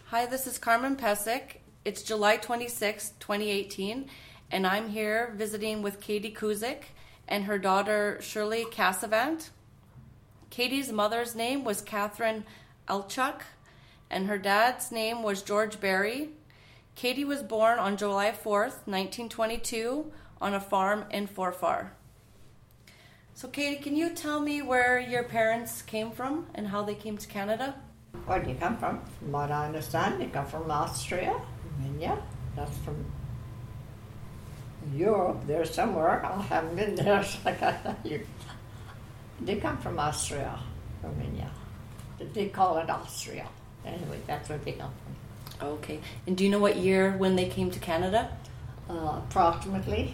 Hi, this is Carmen Pesic. It's July 26, 2018, and I'm here visiting with Katie Kuzik and her daughter Shirley Cassavant. Katie's mother's name was Catherine Elchuk, and her dad's name was George Berry. Katie was born on July 4th, 1922, on a farm in Forfar. So Katie, can you tell me where your parents came from and how they came to Canada? Where do you come from? From what I understand, you come from Austria, Romania. That's from Europe, there somewhere. I haven't been there, so I can't tell you. They come from Austria, Romania. They call it Austria. Anyway, that's where they come from. Okay. And do you know what year when they came to Canada? Approximately.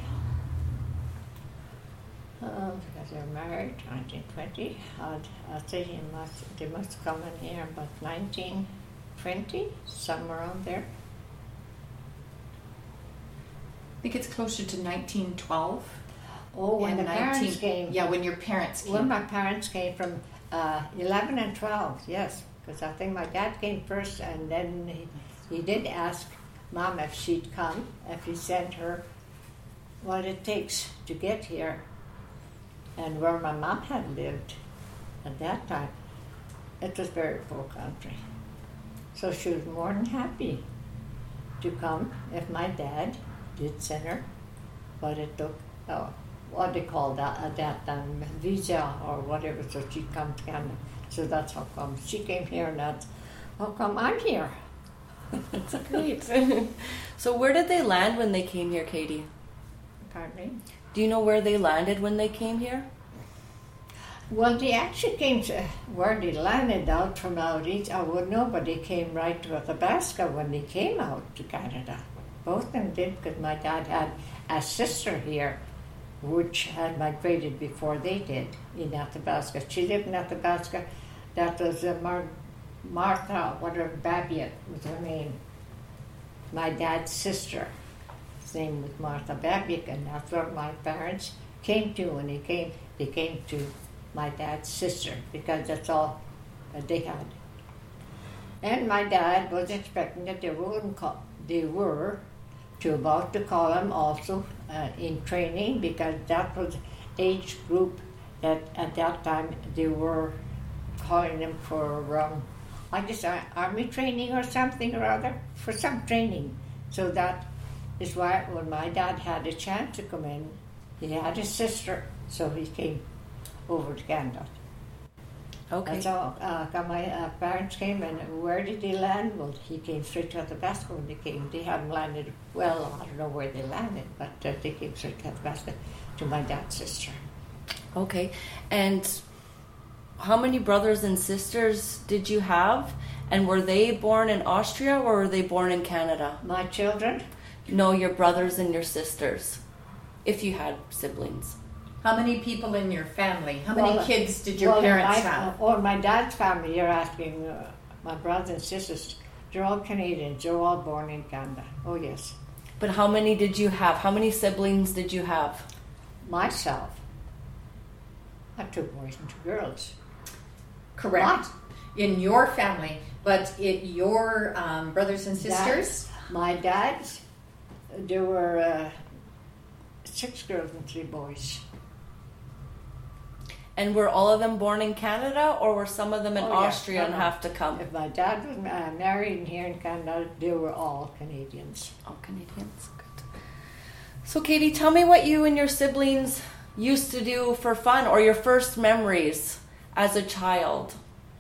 Because they're married, 1920. I'd say they must come in here about 1920, somewhere around there. I think it's closer to 1912. Oh, when the parents came. Yeah, when your parents came. When my parents came from 11 and 12, yes. Because I think my dad came first, and then he did ask Mom if she'd come, if he sent her what it takes to get here. And where my mom had lived at that time, it was very poor country. So she was more than happy to come if my dad did send her. But it took, what they called that at that time, visa or whatever, so she'd come to Canada. So that's how come she came here, and that's how come I'm here. That's great. So where did they land when they came here, Katie? Pardon me? Do you know where they landed when they came here? Well, they actually came to where they landed out from out east. Nobody came right to Athabasca when they came out to Canada. Both of them did, because my dad had a sister here, which had migrated before they did in Athabasca. She lived in Athabasca. That was Martha, whatever, Babiak was her name. My dad's sister. His name was Martha Babiak, and that's where my parents came to when they came. They came to my dad's sister, because that's all that they had. And my dad was expecting that they were about to call him also in training, because that was age group that at that time they were calling them for I guess army training or something or other, for some training. So that is why when my dad had a chance to come in, he had a sister, so he came over to Canada. Okay. And so my parents came, and where did they land? Well, he came straight to Athabasca when they came. They hadn't landed, well, I don't know where they landed, but they came straight to Athabasca to my dad's sister. Okay. And how many brothers and sisters did you have? And were they born in Austria or were they born in Canada? My children? No, your brothers and your sisters, if you had siblings. How many people in your family? How many kids did your parents have? Or my dad's family, you're asking, my brothers and sisters, they're all Canadians. They're all born in Canada. Oh, yes. But how many did you have? How many siblings did you have? Myself, I had 2 boys and 2 girls. Correct. In your family, but in your brothers and sisters? My dad's, there were 6 girls and 3 boys. And were all of them born in Canada, or were some of them in Austria and have to come? If my dad was married here in Canada, they were all Canadians. All Canadians, good. So Katie, tell me what you and your siblings used to do for fun, or your first memories as a child.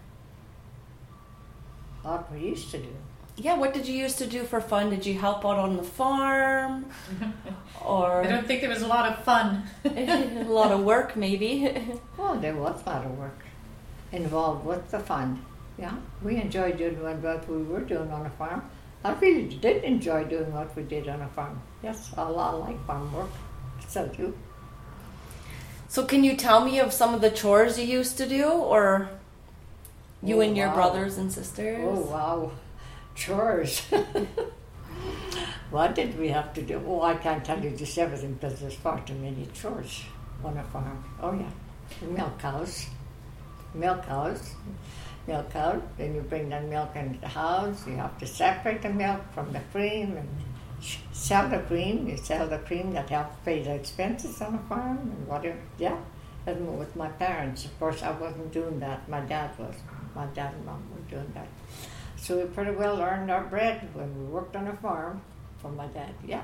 What we used to do. Yeah, what did you used to do for fun? Did you help out on the farm? Or I don't think there was a lot of fun. A lot of work, maybe. Well, there was a lot of work involved with the fun. Yeah, we enjoyed doing what we were doing on a farm. I really did enjoy doing what we did on a farm. Yes, I like farm work. So do. So can you tell me of some of the chores you used to do, or you and your brothers and sisters? Oh, wow. Chores. What did we have to do? Oh, I can't tell you just everything, because there's far too many chores on a farm. Oh, yeah. Milk cows. milk out, then you bring the milk into the house. You have to separate the milk from the cream and sell the cream. You sell the cream that helps pay the expenses on the farm and whatever. Yeah, and with my parents. Of course, I wasn't doing that. My dad was. My dad and mom were doing that. So we pretty well earned our bread when we worked on a farm for my dad. Yeah.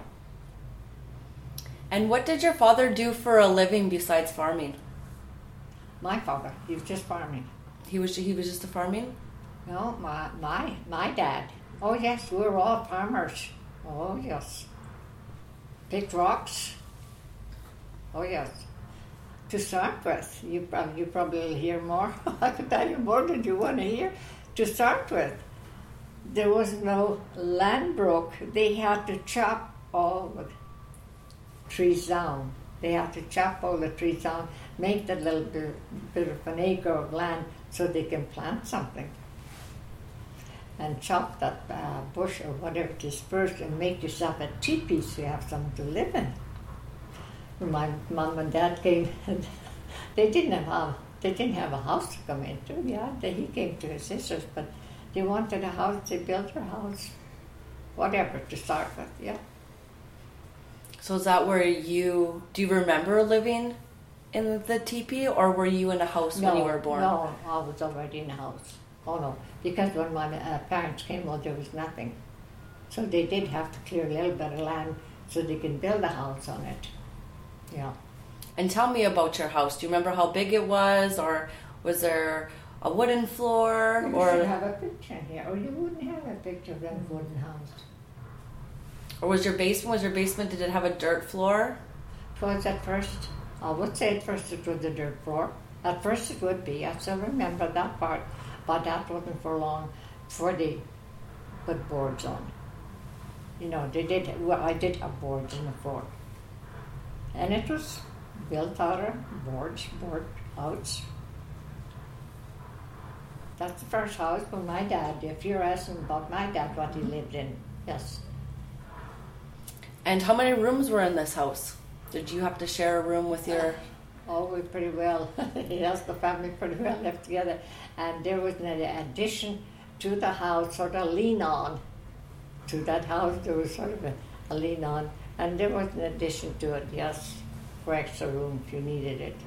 And what did your father do for a living besides farming? My father, he was just farming. He was just a farming? No, my dad. Oh yes, we were all farmers. Oh yes. Picked rocks. Oh yes. To start with, you probably will hear more. I can tell you more than you want to hear. To start with, there was no land broke. They had to chop all the trees down. They had to chop all the trees down, make that little bit of an acre of land so they can plant something. And chop that bush or whatever it is first and make yourself a teepee so you have something to live in. When my mom and dad came, they didn't have a house to come into. Yeah, he came to his sisters, but they wanted a house. They built their house, whatever to start with. Yeah. So is that where do you remember living in the teepee, or were you in a house when you were born? No, I was already in a house. Oh no, because when my parents came, well, there was nothing. So they did have to clear a little bit of land so they could build a house on it. Yeah. And tell me about your house. Do you remember how big it was, or was there a wooden floor? You should have a picture here, or you wouldn't have a picture of that wooden house. Or was your basement, did it have a dirt floor? It was at first. I would say at first it was a dirt floor. At first it would be. I still remember that part. But that wasn't for long before they put boards on. You know, I did have boards in the floor. And it was built out of board house. That's the first house for my dad. If you're asking about my dad, what he lived in, yes. And how many rooms were in this house? Did you have to share a room with your... Oh, we pretty well. Yes, the family pretty well lived together. And there was an addition to the house, sort of lean on. To that house, there was sort of a lean on. And there was an addition to it, yes, for extra room if you needed it.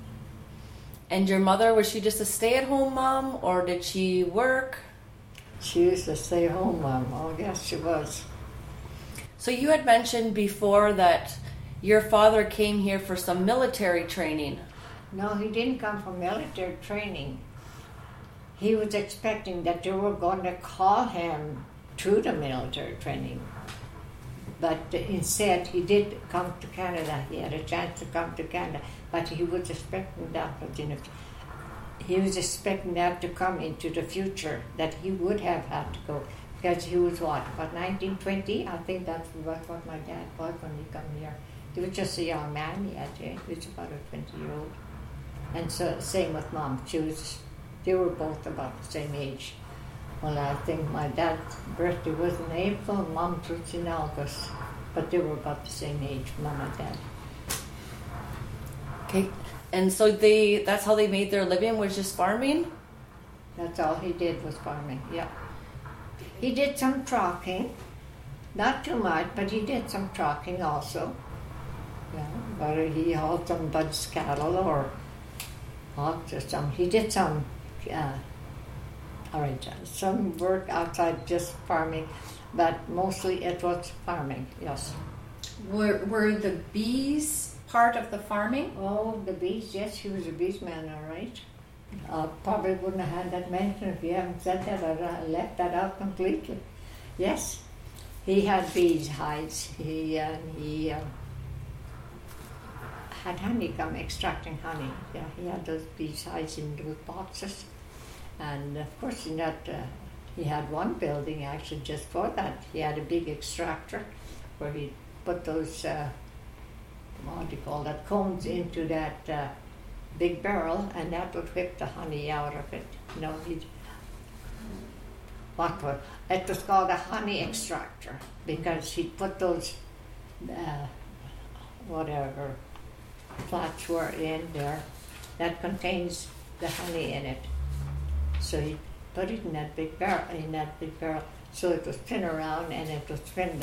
And your mother, was she just a stay-at-home mom, or did she work? She used to stay home mom. Oh, yes, she was. So you had mentioned before that your father came here for some military training. No, he didn't come for military training. He was expecting that they were going to call him to the military training. But instead, he did come to Canada. He had a chance to come to Canada. But he was expecting that. He was expecting that to come into the future, that he would have had to go. Because he was what, about 1920? I think that's what my dad was when he came here. He was just a young man yet. He was about a 20-year-old. And so same with Mom. They were both about the same age. Well, I think my dad's birthday was in April, Mom's was in August. But they were about the same age, Mom and Dad. Okay. And so that's how they made their living, was just farming? That's all he did was farming, yeah. He did some trucking, not too much, but he did some trucking also. Yeah, whether he hauled some Bud's cattle or hogs or some. He did some some work outside just farming, but mostly it was farming, yes. Were the bees part of the farming? Oh, the bees, yes, he was a bees man, all right. Probably wouldn't have had that mentioned if you haven't said that. I left that out completely. Yes, he had bees hives. He had honeycomb, extracting honey. Yeah, he had those bees hives in those boxes. And of course, in that, he had one building actually just for that. He had a big extractor where he put those, what do you call that, combs into that big barrel, and that would whip the honey out of it. You know, it was called a honey extractor because he'd put those, whatever flats were in there that contains the honey in it. So he put it in that big barrel, so it was spin around and it would spin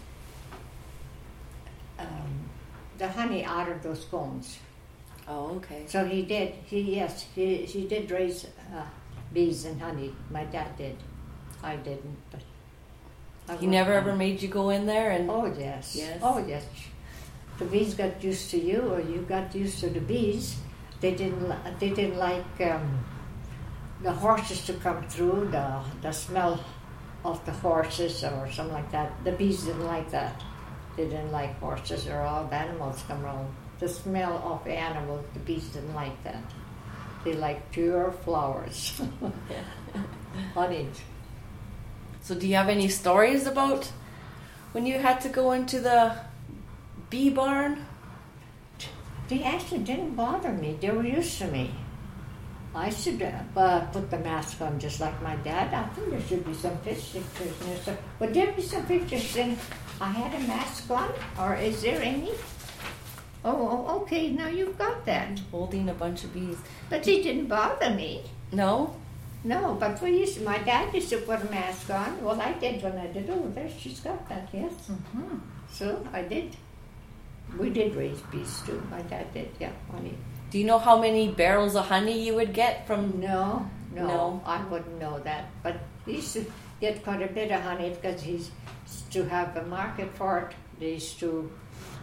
the honey out of those combs. Oh, okay. So he did. He did raise bees and honey. My dad did. I didn't, but He never ever made you go in there and... Oh yes. Yes. Oh yes. The bees got used to you, or you got used to the bees. They didn't like the horses to come through. The smell of the horses or something like that. The bees didn't like that. They didn't like horses or all the animals come around. The smell of the animals, the bees didn't like that. They like pure flowers, honey. So do you have any stories about when you had to go into the bee barn? They actually didn't bother me. They were used to me. I should put the mask on just like my dad. I think there should be some pictures and stuff. Would there be some pictures saying I had a mask on? Or is there any? Oh, okay, now you've got that. Holding a bunch of bees. But it didn't bother me. No? No, but my dad used to put a mask on. Well, I did when I did. Oh, there, she's got that, yes. Mm-hmm. So I did. We did raise bees too. My dad did, yeah, honey. Do you know how many barrels of honey you would get from... No, I wouldn't know that. But he used to get quite a bit of honey because he used to have a market for it. They used to,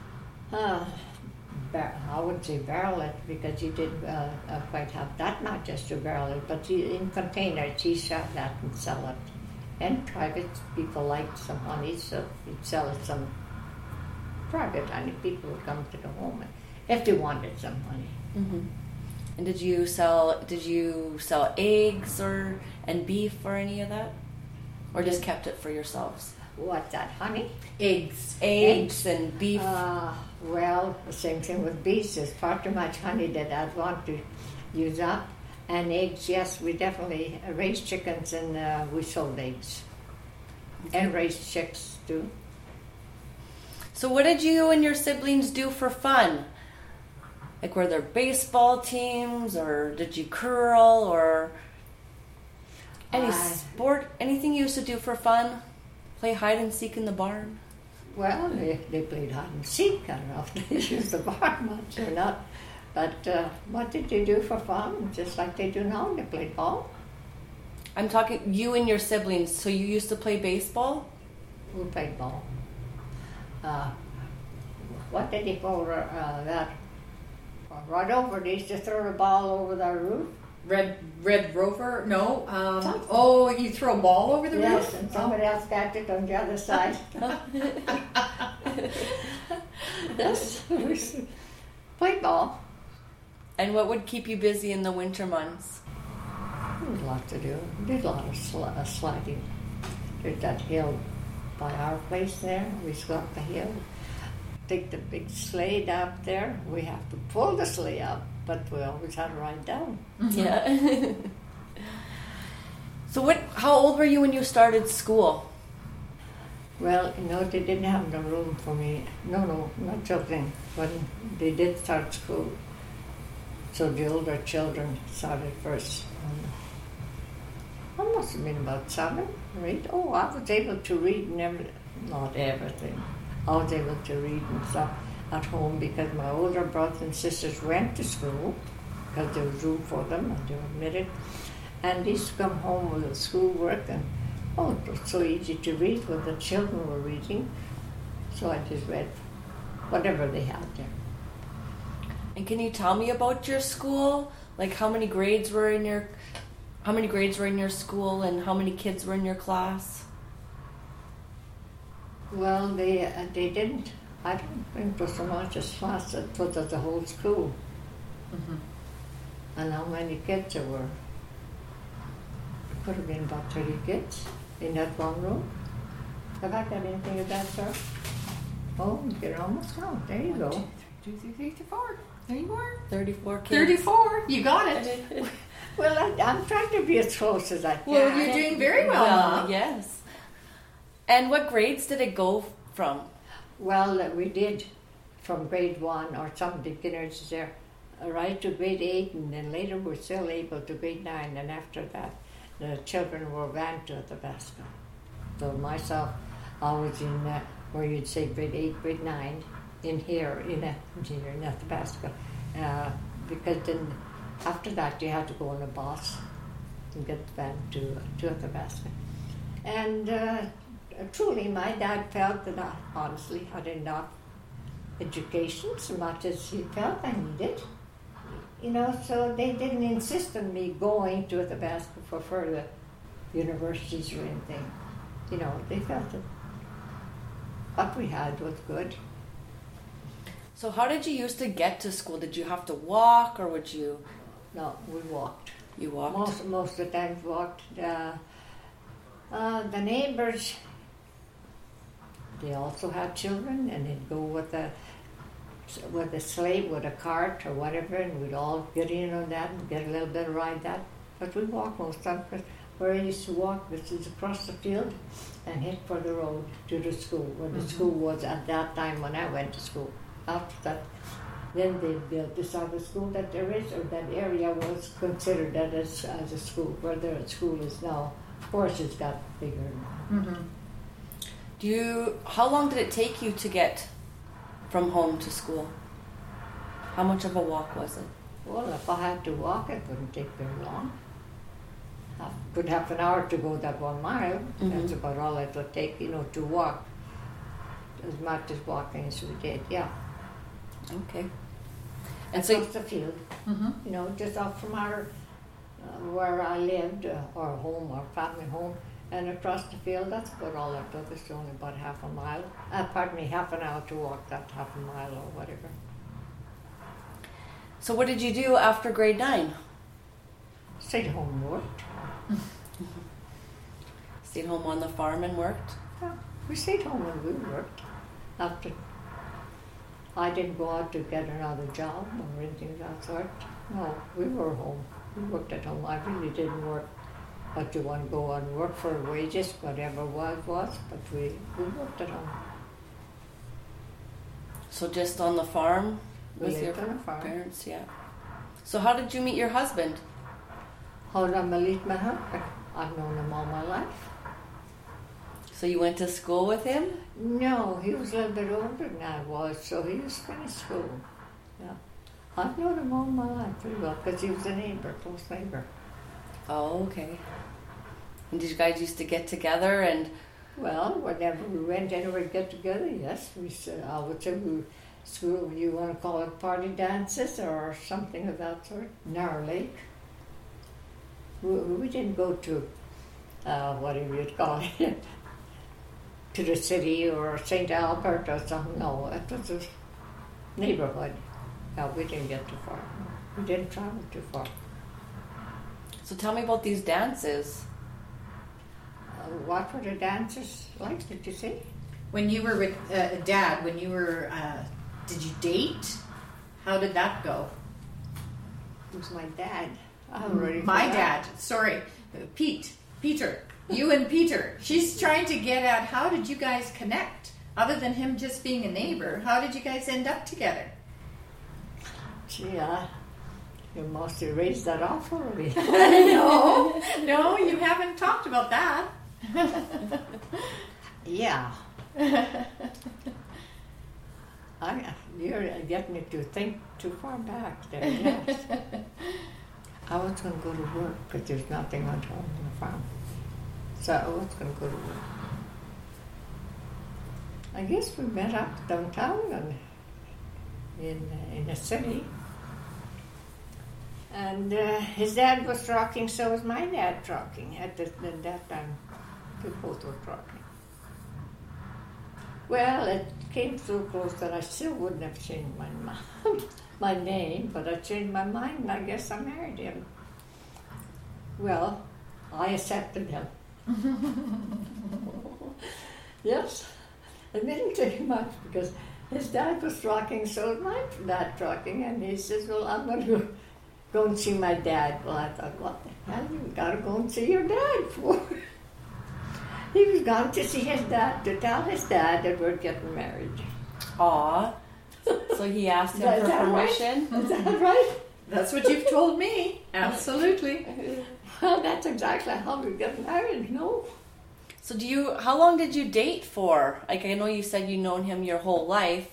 I wouldn't say barrel it because he didn't quite have that much just to barrel it, but in containers he used to have that and sell it. And private people liked some honey, so he'd sell it some private honey. People would come to the home if they wanted some honey. Mm-hmm. And did you sell eggs and beef or any of that? Or just kept it for yourselves? What's that, honey? Eggs and beef. Well, the same thing with bees. There's far too much honey that I'd want to use up. And eggs, yes, we definitely raised chickens and we sold eggs. Okay. And raised chicks too. So what did you and your siblings do for fun? Like, were there baseball teams, or did you curl, or any sport, anything you used to do for fun? Play hide and seek in the barn? Well, they played hide and seek. I don't know if they used the barn much or not. But what did they do for fun? Just like they do now, they played ball. I'm talking you and your siblings. So you used to play baseball? We played ball. What did they call that? Right over, they used to throw the ball over the roof. Red Rover? No. You throw a ball over the roof? Yes, and somebody else got it on the other side. Yes, play ball. And what would keep you busy in the winter months? There was a lot to do. We did a lot of sliding. There's that hill by our place there. We go up the hill. Take the big sleigh up there. We have to pull the sleigh up, but we always had to ride down. Mm-hmm. Yeah. So how old were you when you started school? Well, they didn't have no room for me. No, not children. When they did start school, so the older children started first. I must have been about 7 or 8. Oh, I was able to read not everything. I was able to read and stuff at home because my older brothers and sisters went to school because there was room for them and they were admitted. And they used to come home with the schoolwork and it was so easy to read when the children were reading. So I just read whatever they had there. And can you tell me about your school? Like how many grades were in your school and how many kids were in your class? Well, they didn't. I don't think it was so much as class. It was the whole school. Mm-hmm. And how many kids there were? It could have been about 30 kids in that one room. Have I got anything of that, sir? Oh, you're almost home. There you go. 1, 2, 3, 4, 34. There you are. 34 kids. 34. You got it. Well, I'm trying to be as close as I can. Well, you're doing very well, Mom. Yes. And what grades did it go from? Well, we did from grade 1 or some beginners there, right to grade 8, and then later we're still able to grade 9, and after that. the children were went to Athabasca. So myself, I was in where you'd say grade 8, grade 9, in Athabasca. Because then after that you had to go on a bus and get the van to Athabasca. And truly my dad felt that I honestly had enough education so much as he felt I needed. So they didn't insist on me going to Athabasca for further universities or anything. They felt that what we had was good. So how did you used to get to school? Did you have to walk, or would you? No, we walked. You walked? Most of the time walked. The neighbors, they also had children, and they'd go with a sleigh, with a cart or whatever, and we'd all get in on that and get a little bit of ride that. But we walked most of the time. Where I used to walk, this is across the field and head for the road to the school, where the school was at that time when I went to school. After that, then they built this other school that there is, or that area was considered that as a school, where the school is now. Of course, it's got bigger now. Mm-hmm. How long did it take you to get from home to school? How much of a walk was it? Well, if I had to walk, it wouldn't take very long. Good half an hour to go that 1 mile. Mm-hmm. That's about all it would take, to walk. As much as walking as we did, yeah. Okay. And across the field, just off from our where I lived, our home, our family home, and across the field. That's about all it took. It's only about half a mile. Half an hour to walk that half a mile or whatever. So what did you do after grade 9? Stayed home and worked. Stayed home on the farm and worked? Yeah, we stayed home and we worked. After I didn't go out to get another job or anything of that sort. No, we were home. We worked at home. I really didn't work. But you want to go and work for wages, whatever it was, but we worked at home. So just on the farm with your parents, yeah. So how did you meet your husband? How did I meet my husband? I've known him all my life. So you went to school with him? No, he was a little bit older than I was, so he was finished school. Yeah, I've known him all my life pretty well because he was a neighbor, close neighbor. Oh, okay. And did you guys used to get together and? Well, whenever we went anywhere to get together, yes, I would say school. You want to call it party dances or something of that sort? Narrow Lake. We didn't go to whatever you'd call it. To the city or St. Albert or something. No, it was a neighborhood. No, we didn't get too far. We didn't travel too far. So tell me about these dances. What were the dances like, did you say? When you were with Dad, did you date? How did that go? It was my dad. Peter. You and Peter. She's trying to get at how did you guys connect? Other than him just being a neighbor, how did you guys end up together? Gee, you must have raised that off already. No, you haven't talked about that. Yeah. You're getting me to think too far back there, yes. I was going to go to work because there's nothing on home on the farm. So I was going to go to work. I guess we met up downtown in the city. And his dad was trucking, so was my dad trucking at that time. We both were trucking. Well, it came so close that I still wouldn't have changed my name, but I changed my mind, and I guess I married him. Well, I accepted him. Yes, it didn't take much because his dad was trucking, so was my dad trucking, and he says, well, I'm going to go and see my dad. Well, I thought, what the hell you got to go and see your dad for? He was gone to see his dad, to tell his dad that we're getting married. Aw. So he asked him for permission? Right? Is that right? That's what you've told me. Absolutely. Well, that's exactly how we got married, no? So how long did you date for? Like, I know you said you known him your whole life,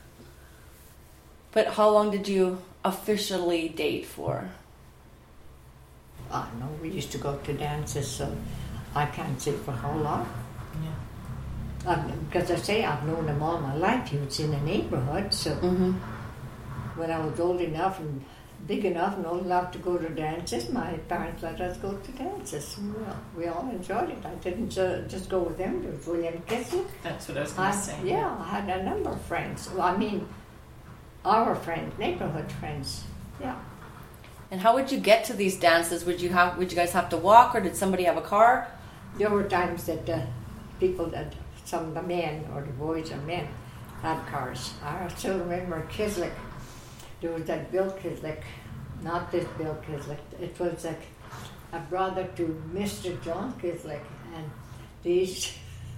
but how long did you officially date for? I know, we used to go to dances, so I can't say for how long. Yeah. Because I say I've known him all my life. He was in the neighborhood, so when I was old enough and big enough and old enough to go to dances, my parents let us go to dances. Well, we all enjoyed it. I didn't just go with them. There was William Kisley. That's what I was going to say. Yeah, I had a number of friends. Well, I mean, our friends, neighborhood friends. Yeah. And how would you get to these dances? Would you guys have to walk, or did somebody have a car? There were times that some of the men or the boys and men had cars. I still remember Kislick. There was that Bill Kislick, not this Bill Kislick. It was like a brother to Mr. John Kislick, and these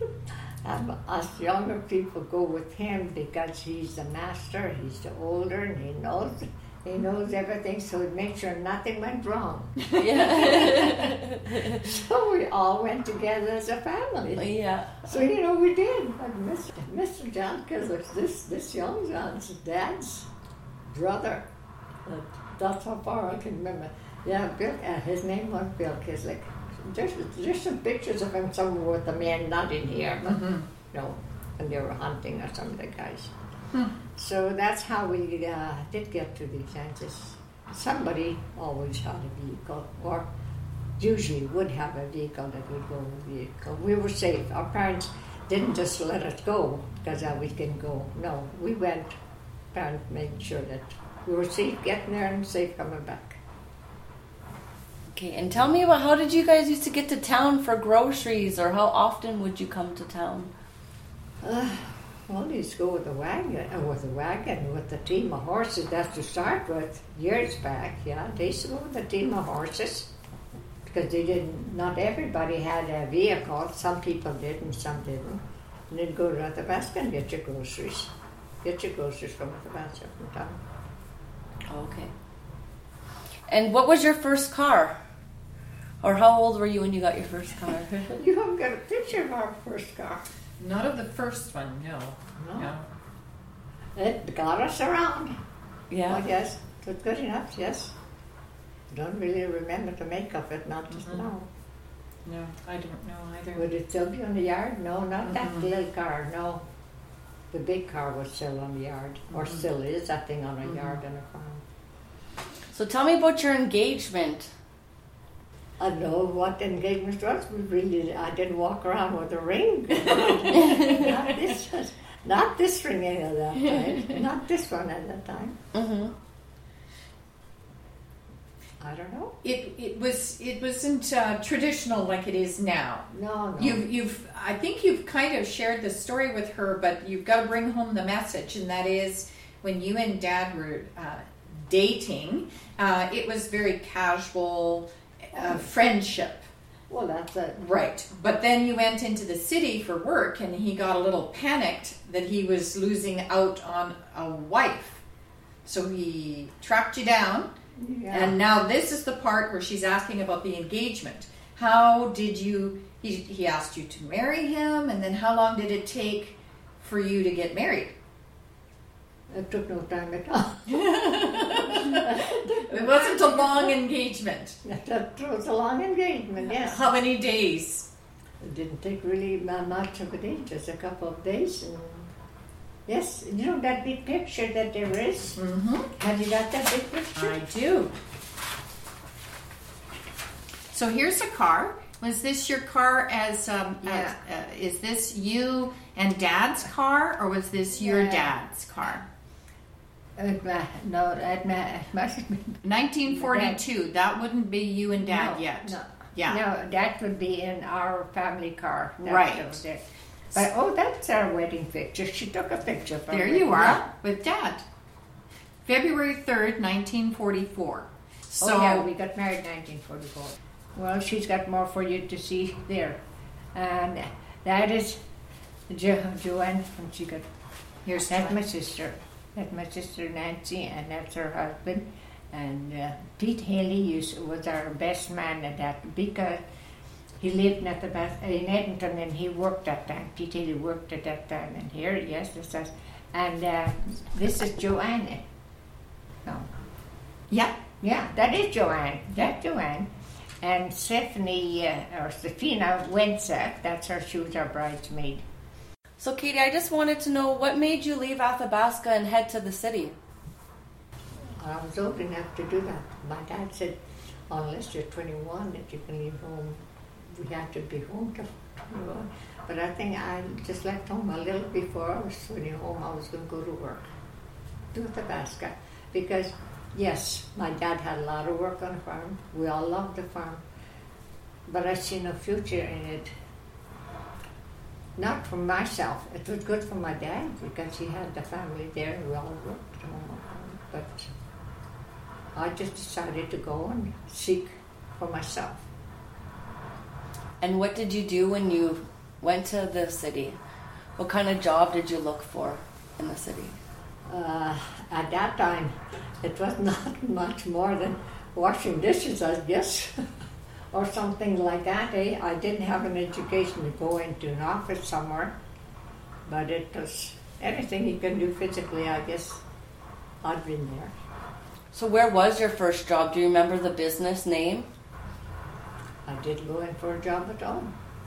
us younger people go with him because he's the master. He's the older, and he knows everything, so it makes sure nothing went wrong. Yeah. So we all went together as a family. Yeah. So, we did. But Mr. John Kislick, this young John's dad's brother. That's how far I can remember. Yeah, Bill, his name was Bill Kislick. There's some pictures of him somewhere with the men, not in here, but when they were hunting or some of the guys. So that's how we did get to these dances. Somebody always had a vehicle, or usually would have a vehicle that would go with a vehicle. We were safe. Our parents didn't just let us go because we can go. No, we went. Parents made sure that we were safe getting there and safe coming back. Okay, and tell me about how did you guys used to get to town for groceries, or how often would you come to town? Well, they used to go with a wagon, with a team of horses. That's to start with. Years back, yeah, they used to go with a team of horses because not everybody had a vehicle. Some people did and some didn't. And they'd go to Athabasca and get your groceries. Get your groceries from Athabasca from town. Okay. And what was your first car? Or how old were you when you got your first car? You haven't got a picture of our first car. Not of the first one, no. No. It got us around. Yeah. I guess. It was good enough, yes. I don't really remember the make of it, not just now. No, I don't know either. Would it still be on the yard? No, not that little car, no. The big car was still on the yard, or still is, that thing on a yard and a farm. So tell me about your engagement. I don't know what engagement was. I didn't walk around with a ring. Not this ring at that time. Not this one at that time. Mm-hmm. I don't know. It wasn't traditional like it is now. No. I think you've kind of shared the story with her, but you've got to bring home the message, and that is when you and Dad were dating, it was very casual friendship. Well, that's it. Right. But then you went into the city for work, and he got a little panicked that he was losing out on a wife. So he tracked you down. Yeah. And now this is the part where she's asking about the engagement. How did you, he asked you to marry him, and then how long did it take for you to get married? It took no time at all. It wasn't a long engagement. It was a long engagement, yes. How many days? It didn't take really much of a day, just a couple of days. And yes, that big picture that there is? Mm-hmm. Have you got that big picture? I do. So here's a car. Was this your car is this you and Dad's car, or was this your dad's car? It must have been. 1942. That wouldn't be you and Dad yet. No. Yeah. No, that would be in our family car. Right. But that's our wedding picture. She took a picture from There it. you are with Dad. February 3rd, 1944. So we got married in 1944. Well, she's got more for you to see there. And that is Joanne, and here's that's my sister. That's my sister Nancy, and that's her husband. And Pete Haley was our best man at that because he lived at in Edmonton and he worked at that. Pete Haley worked at that time. And here, yes, this is. And this is Joanne. No. Yeah. Yeah, that is Joanne. That's Joanne. And Stephanie, or Stefina Wensack, that's her, she was our bridesmaid. So, Katie, I just wanted to know what made you leave Athabasca and head to the city? I was old enough to do that. My dad said, unless you're 21, that you can leave home. We had to be home till 21. But I think I just left home a little before I was 20 home. I was going to go to work to Athabasca because, yes, my dad had a lot of work on the farm. We all loved the farm. But I see no future in it. Not for myself. It was good for my dad because he had the family there. We all worked home. But I just decided to go and seek for myself. And what did you do when you went to the city? What kind of job did you look for in the city? At that time, it was not much more than washing dishes, I guess, or something like that. I didn't have an education to go into an office somewhere, but it was anything you can do physically, I guess. I'd been there. So where was your first job? Do you remember the business name? I did go in for a job at all.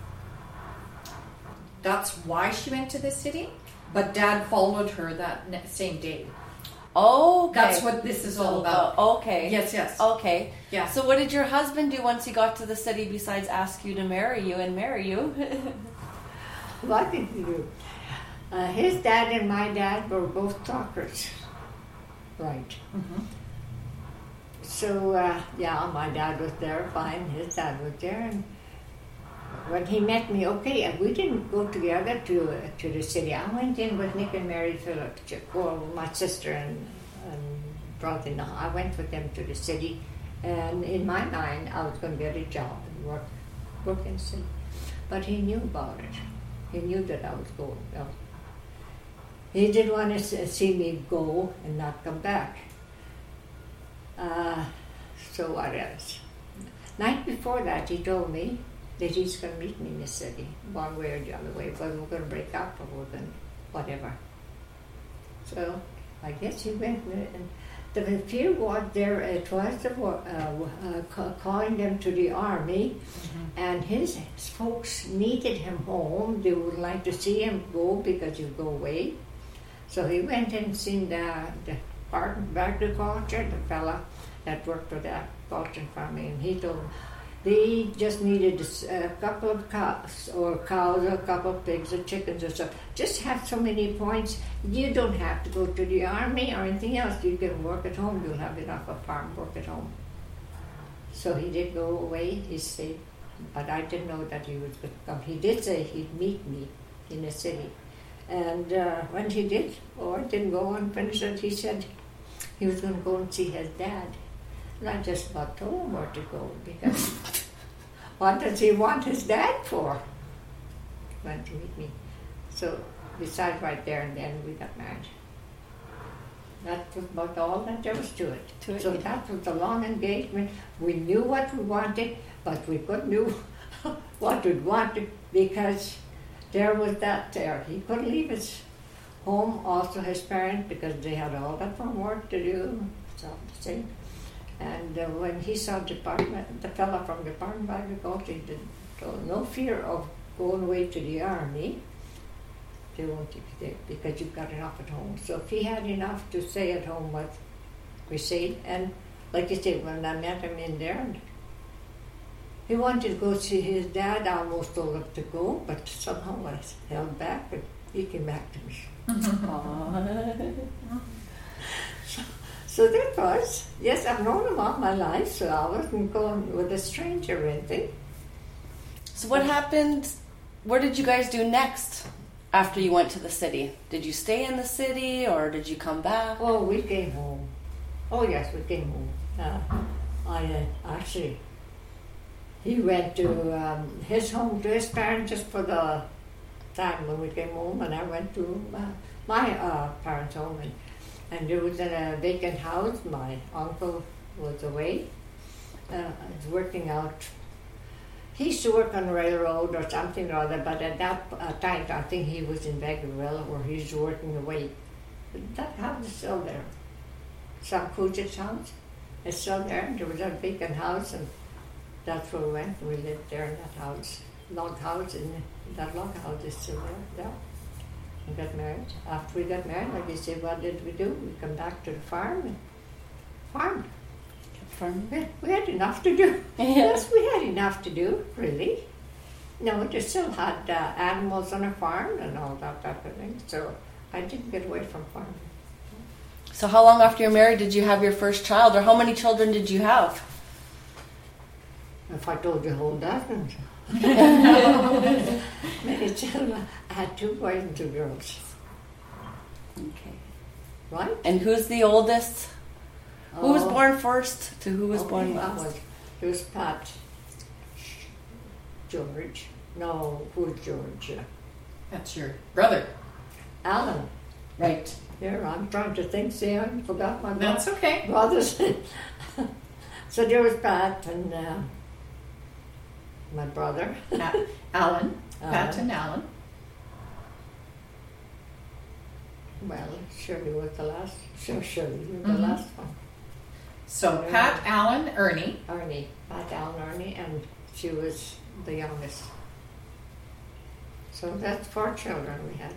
That's why she went to the city, but Dad followed her that same day. Oh, okay. That's what this is all about. Okay. Yes. Okay. Yeah. So what did your husband do once he got to the city besides ask you to marry you and marry you? What did he do? His dad and my dad were both talkers. Right. Mm-hmm. So, my dad was there, fine. His dad was there. And when he met me, we didn't go together to the city. I went in with Nick and Mary Phillips, my sister and brother-in-law. I went with them to the city. And in my mind, I was going to get a job and work in the city. But he knew about it. He knew that I was going. Well, he didn't want to see me go and not come back. So what else? Night before that, he told me that he's going to meet me in the city, one way or the other way, whether we're going to break up or we're going to whatever. So I guess he went, and the fear was there. It was calling them to the army, and his folks needed him home. They would like to see him go because he'd go away. So he went and seen the Department of Agriculture, the fella that worked for the agriculture farming, and he told him they just needed a couple of cows, or a couple of pigs, or chickens, or so. Just have so many points. You don't have to go to the army or anything else. You can work at home. You'll have enough of farm work at home. So he did go away. He stayed, but I didn't know that he was going to come. He did say he'd meet me in the city. And when he did, I didn't go on and finish it. He said he was going to go and see his dad. And I just about told him where to go because what does he want his dad for? He went to meet me. So we decided right there and then we got married. That was about all that there was to it. So that was a long engagement. We knew what we wanted, but we couldn't know what we wanted because there was that there. He couldn't leave his home, also his parents, because they had all that from work to do. So the same. And when he saw the fellow from the Department of Agriculture, he didn't show no fear of going away to the army. They won't take you there because you've got enough at home. So if he had enough to stay at home with, we stayed. And like you said, when I met him in there, he wanted to go see his dad. I almost told him to go, but somehow I held back, and he came back to me. So that was, yes, I've known him all my life, so I wasn't going with a stranger or anything. So what happened? What did you guys do next after you went to the city? Did you stay in the city or did you come back? Oh, we came home. Oh, yes, we came home. Actually, he went to his home to his parents just for the time when we came home, and I went to my parents' home. And there was a vacant house. My uncle was away. Was working out. He used to work on the railroad or something or other, but at that time, I think he was in Vegreville or he was working away. But that house is still there. Sam Kujic's house is still there. There was a vacant house, and that's where we went. We lived there in that house, log house, and that log house is still there. Yeah. We got married. After we got married, like you say, what did we do? We come back to the farm and farmed. We had enough to do. Yes, we had enough to do, really. No, we just still had animals on a farm and all that type of thing. So I didn't get away from farming. So how long after you're married did you have your first child, or how many children did you have? If I told you a whole dozen. Many children. I had 2 boys and 2 girls. Okay. Right? And who's the oldest? Who was born first to who was born last? There was Pat, George. No, who's George? That's your brother. Alan. Right. There, I'm trying to think. See, I forgot my That's okay. brothers. So there was Pat and my brother. Alan. Pat and Alan. Well, Shirley was the last. Shirley was the last one. So Pat, Alan, Ernie. Ernie. Pat, Alan, Ernie, and she was the youngest. So that's 4 children we had.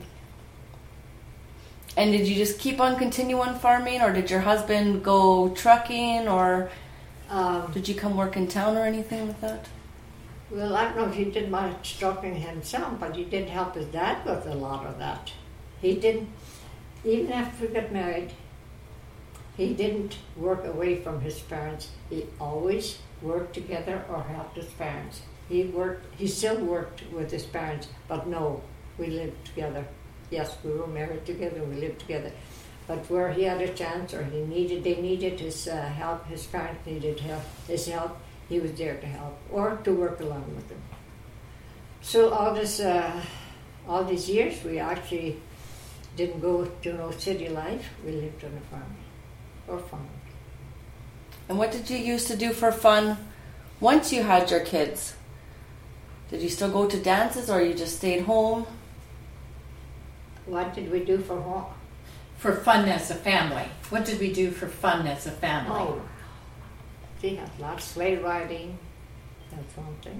And did you just keep on continuing farming, or did your husband go trucking, or did you come work in town or anything with that? Well, I don't know if he did much trucking himself, but he did help his dad with a lot of that. He didn't, even after we got married, he didn't work away from his parents. He always worked together or helped his parents. He still worked with his parents, but no, we lived together. Yes, we were married together, we lived together. But where he had a chance or they needed his help, his parents needed his help, he was there to help or to work along with them. So all these years, we actually didn't go to no city life. We lived on a farm or farm. And what did you used to do for fun once you had your kids? Did you still go to dances, or you just stayed home? What did we do for home? For fun as a family. What did we do for fun as a family? Oh, we had lots of sleigh riding. That's one thing.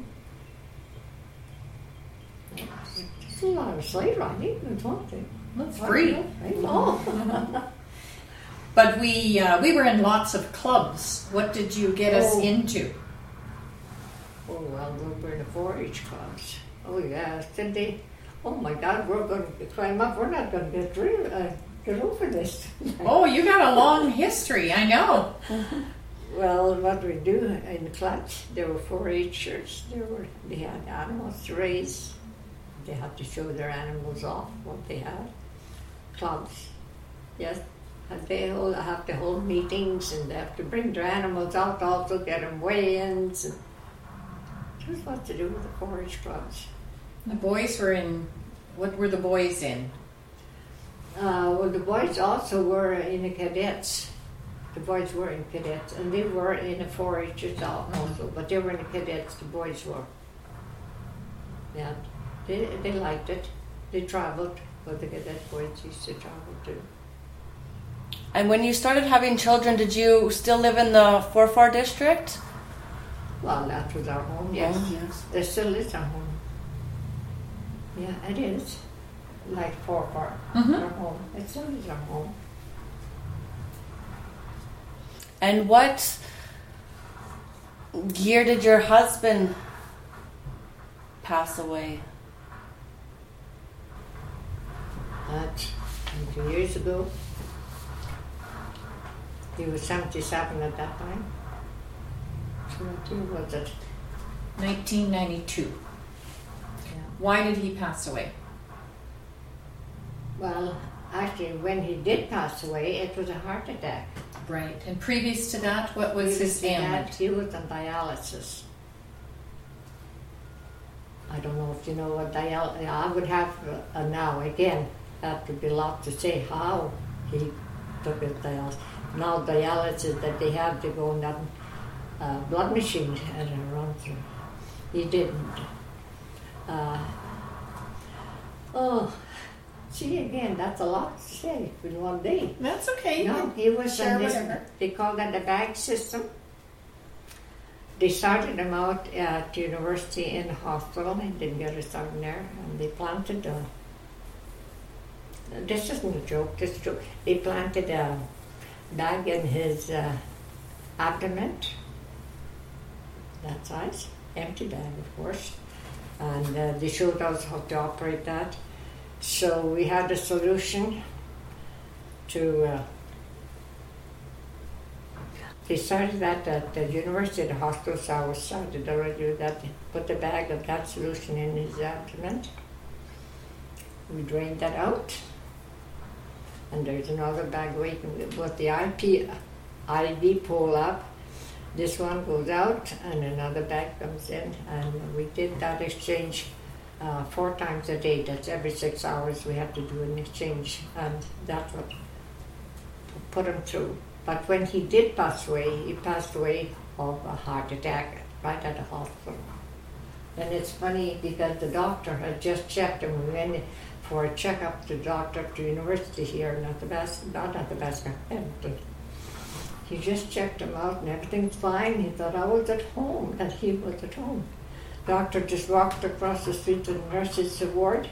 Just a lot of sleigh riding. That's one thing. That's free. I know. But we were in lots of clubs. What did you get us into? Oh, well, we were in the 4-H clubs. Oh, yeah. Did they? Oh, my God, we're going to climb up. We're not going to get over this. Oh, you got a long history. I know. Well, what we do in the clubs, there were 4-H'ers. They had animals to raise. They had to show their animals off, what they had. Clubs, yes. And they have to hold meetings, and they have to bring their animals out also, get them weigh-ins. And there's lots to do with the 4-H clubs. The boys were in, what were the boys in? Well, the boys also were in the cadets. The boys were in cadets, and they were in the 4-H's also, but they were in the cadets, the boys were. Yeah, they liked it. They traveled, but the cadet boys used to travel too. And when you started having children, did you still live in the 4-4 district? Well, that was our home, yes. Oh, yes. It still is our home. Yeah, it is. Like 4-4, our home. It still is our home. And what year did your husband pass away? That's 20 years ago. He was 77 at that time. So what year was it? 1992. Yeah. Why did he pass away? Well, actually, when he did pass away, it was a heart attack. Right. And previous to that, what was his ailment? He was on dialysis. I don't know if you know what dialysis. I would have now again. That would be a lot to say how he took his dialysis. now dialysis that they have to go on that blood machine and run through. He didn't. See again, that's a lot to say in one day. That's okay. No, he was Share on this, whatever. they call that the bag system. They started him out at university in the hospital and didn't get us out there, and they planted this isn't a joke, this is a joke. They planted a bag in his abdomen, that size, empty bag of course, and they showed us how to operate that. So we had a solution to they started that at the university, the hospital, so I was started already with that. Put the bag of that solution in his abdomen. We drained that out. And there's another bag waiting with the IV pull up. This one goes out and another bag comes in. And we did that exchange 4 times a day. That's every 6 hours we had to do an exchange. And that's what put him through. But when he did pass away, he passed away of a heart attack right at the hospital. And it's funny because the doctor had just checked him. We went for a checkup to the doctor at the university here, not at the Basque, Edmonton. He just checked him out and everything's fine. He thought I was at home, and he was at home. Doctor just walked across the street to the nurse's ward.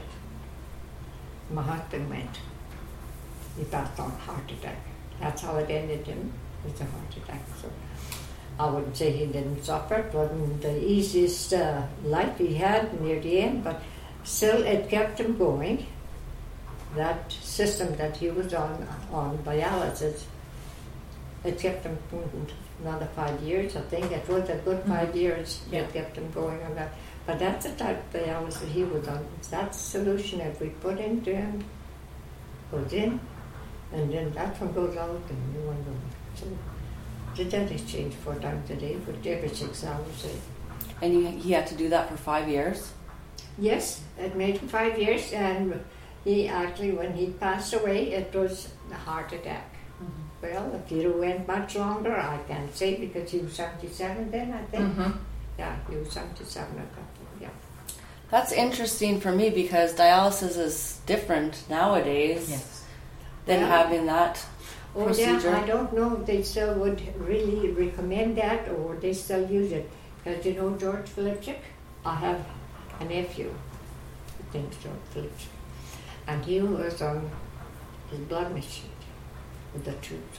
My husband went. He passed on heart attack. That's how it ended him, with a heart attack. So I wouldn't say he didn't suffer. It wasn't the easiest life he had near the end, but still it kept him going. That system that he was on dialysis, it kept him another 5 years. I think it was a good 5 years that kept him going on that. But that's the type of dialysis he was on. That solution that we put into him goes in, and then that one goes out, and the new one goes out. So the debt exchange 4 times a day, but every 6 hours. And he had to do that for 5 years? Yes, it made him 5 years, and he actually, when he passed away, it was a heart attack. Mm-hmm. Well, if he went much longer, I can't say because he was 77 then, I think. Mm-hmm. Yeah, he was 77 a couple, yeah. That's interesting for me because dialysis is different nowadays than having that procedure. Yeah, I don't know if they still would really recommend that or they still use it. Because you know George Filipczyk? I have a nephew who thinks George Filipczyk. And he was on his blood machine with the tube.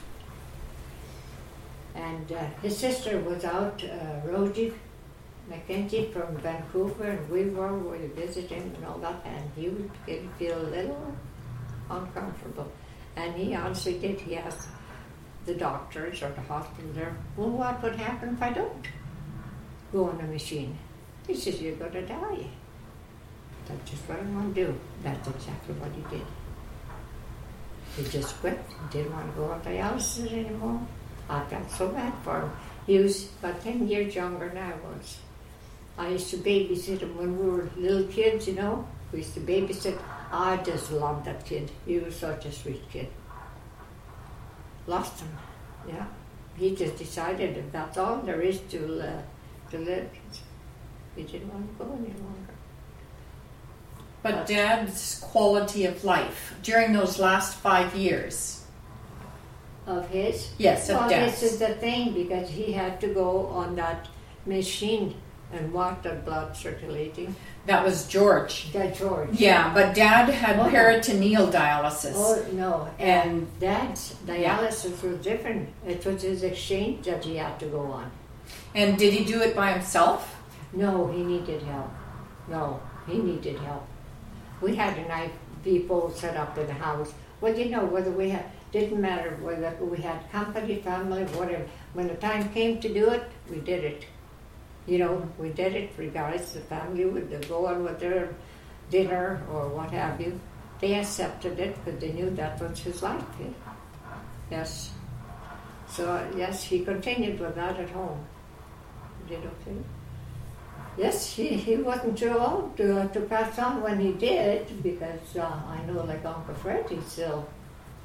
And his sister was out, Rosie Mackenzie from Vancouver, and we were to visit him and all that, and he would feel a little uncomfortable. And he honestly did. He asked the doctors or the hospital there, well, what would happen if I don't go on a machine? He says, you're going to die. That's just what I'm going to do. That's exactly what he did. He just quit. He didn't want to go on dialysis anymore. I felt so bad for him. He was about 10 years younger than I was. I used to babysit him when we were little kids, you know. We used to babysit. I just loved that kid. He was such a sweet kid. Lost him, yeah. He just decided that that's all there is to live. He didn't want to go any longer. But Dad's quality of life during those last 5 years. Of his? Yes, of Dad's. This is the thing, because he had to go on that machine and watch the blood circulating. That was George. That George. Yeah, but Dad had peritoneal dialysis. Oh, no. And Dad's dialysis was different. It was his exchange that he had to go on. And did he do it by himself? No, he needed help. No, he needed help. We had an IV pole set up in the house. Well, you know, whether we had, didn't matter whether we had company, family, whatever. When the time came to do it, we did it. You know, we did it regardless. The family would go on with their dinner or what have you. They accepted it because they knew that was his life. Yes. So, yes, he continued with that at home. He did okay. Yes, he wasn't too old to pass on when he did, because I know like Uncle Fred, he's still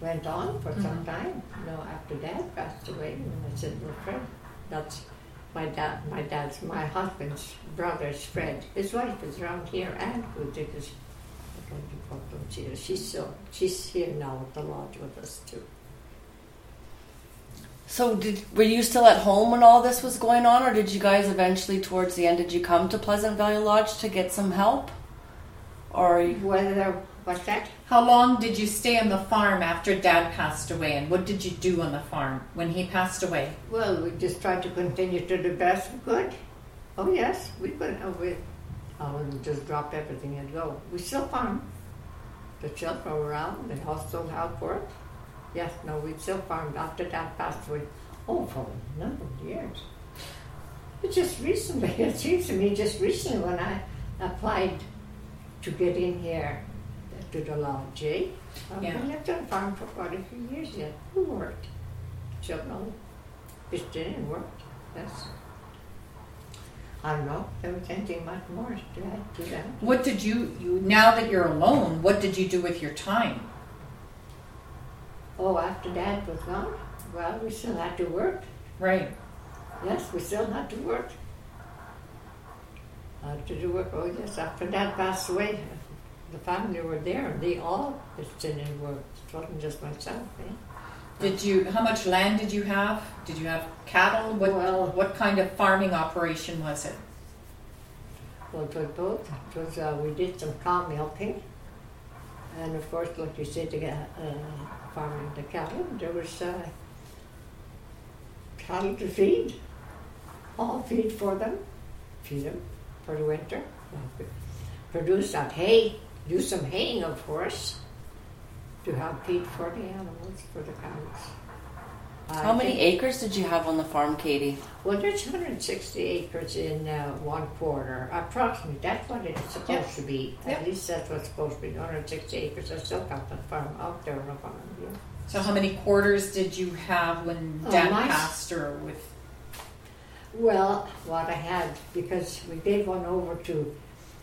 went on for some time. You know, after Dad passed away, and I said, well, Fred, that's my husband's brother's Fred. His wife is around here, and Kuzik is, I don't see her. She's here now at the lodge with us too. So were you still at home when all this was going on, or did you guys eventually, towards the end, did you come to Pleasant Valley Lodge to get some help? Or What's that? How long did you stay on the farm after Dad passed away, and what did you do on the farm when he passed away? Well, we just tried to continue to the best we could. Oh yes, we could. I wouldn't just drop everything and go. We still farm. The children were around. They all still have work. Yes, no, we still farmed after Dad passed away. Oh, for a number of years. It seems to me just recently when I applied to get in here to the lodge, I lived on the farm for quite a few years yet. Who worked? Children just didn't work. Yes. I don't know. There was anything much more to add to that. What did you now that you're alone, what did you do with your time? Oh, after Dad was gone? Well, we still had to work. Right. Yes, we still had to work. Oh, yes, after Dad passed away, the family were there, and they all stayed and worked. It wasn't just myself, How much land did you have? Did you have cattle? What kind of farming operation was it? Well, it was both. We did some cow milking, and of course, like you said, farming the cattle. There was cattle to feed, all feed for them for the winter. Produce that hay, do some haying, of course, to have feed for the animals, for the cows. How many acres did you have on the farm, Katie? Well, there's 160 acres in 1/4, approximately. That's what it's supposed to be. At least that's what's supposed to be, 160 acres. I still got the farm out there on the farm, yeah. So how many quarters did you have when Dad passed, or with? Well, what I had, because we gave one over to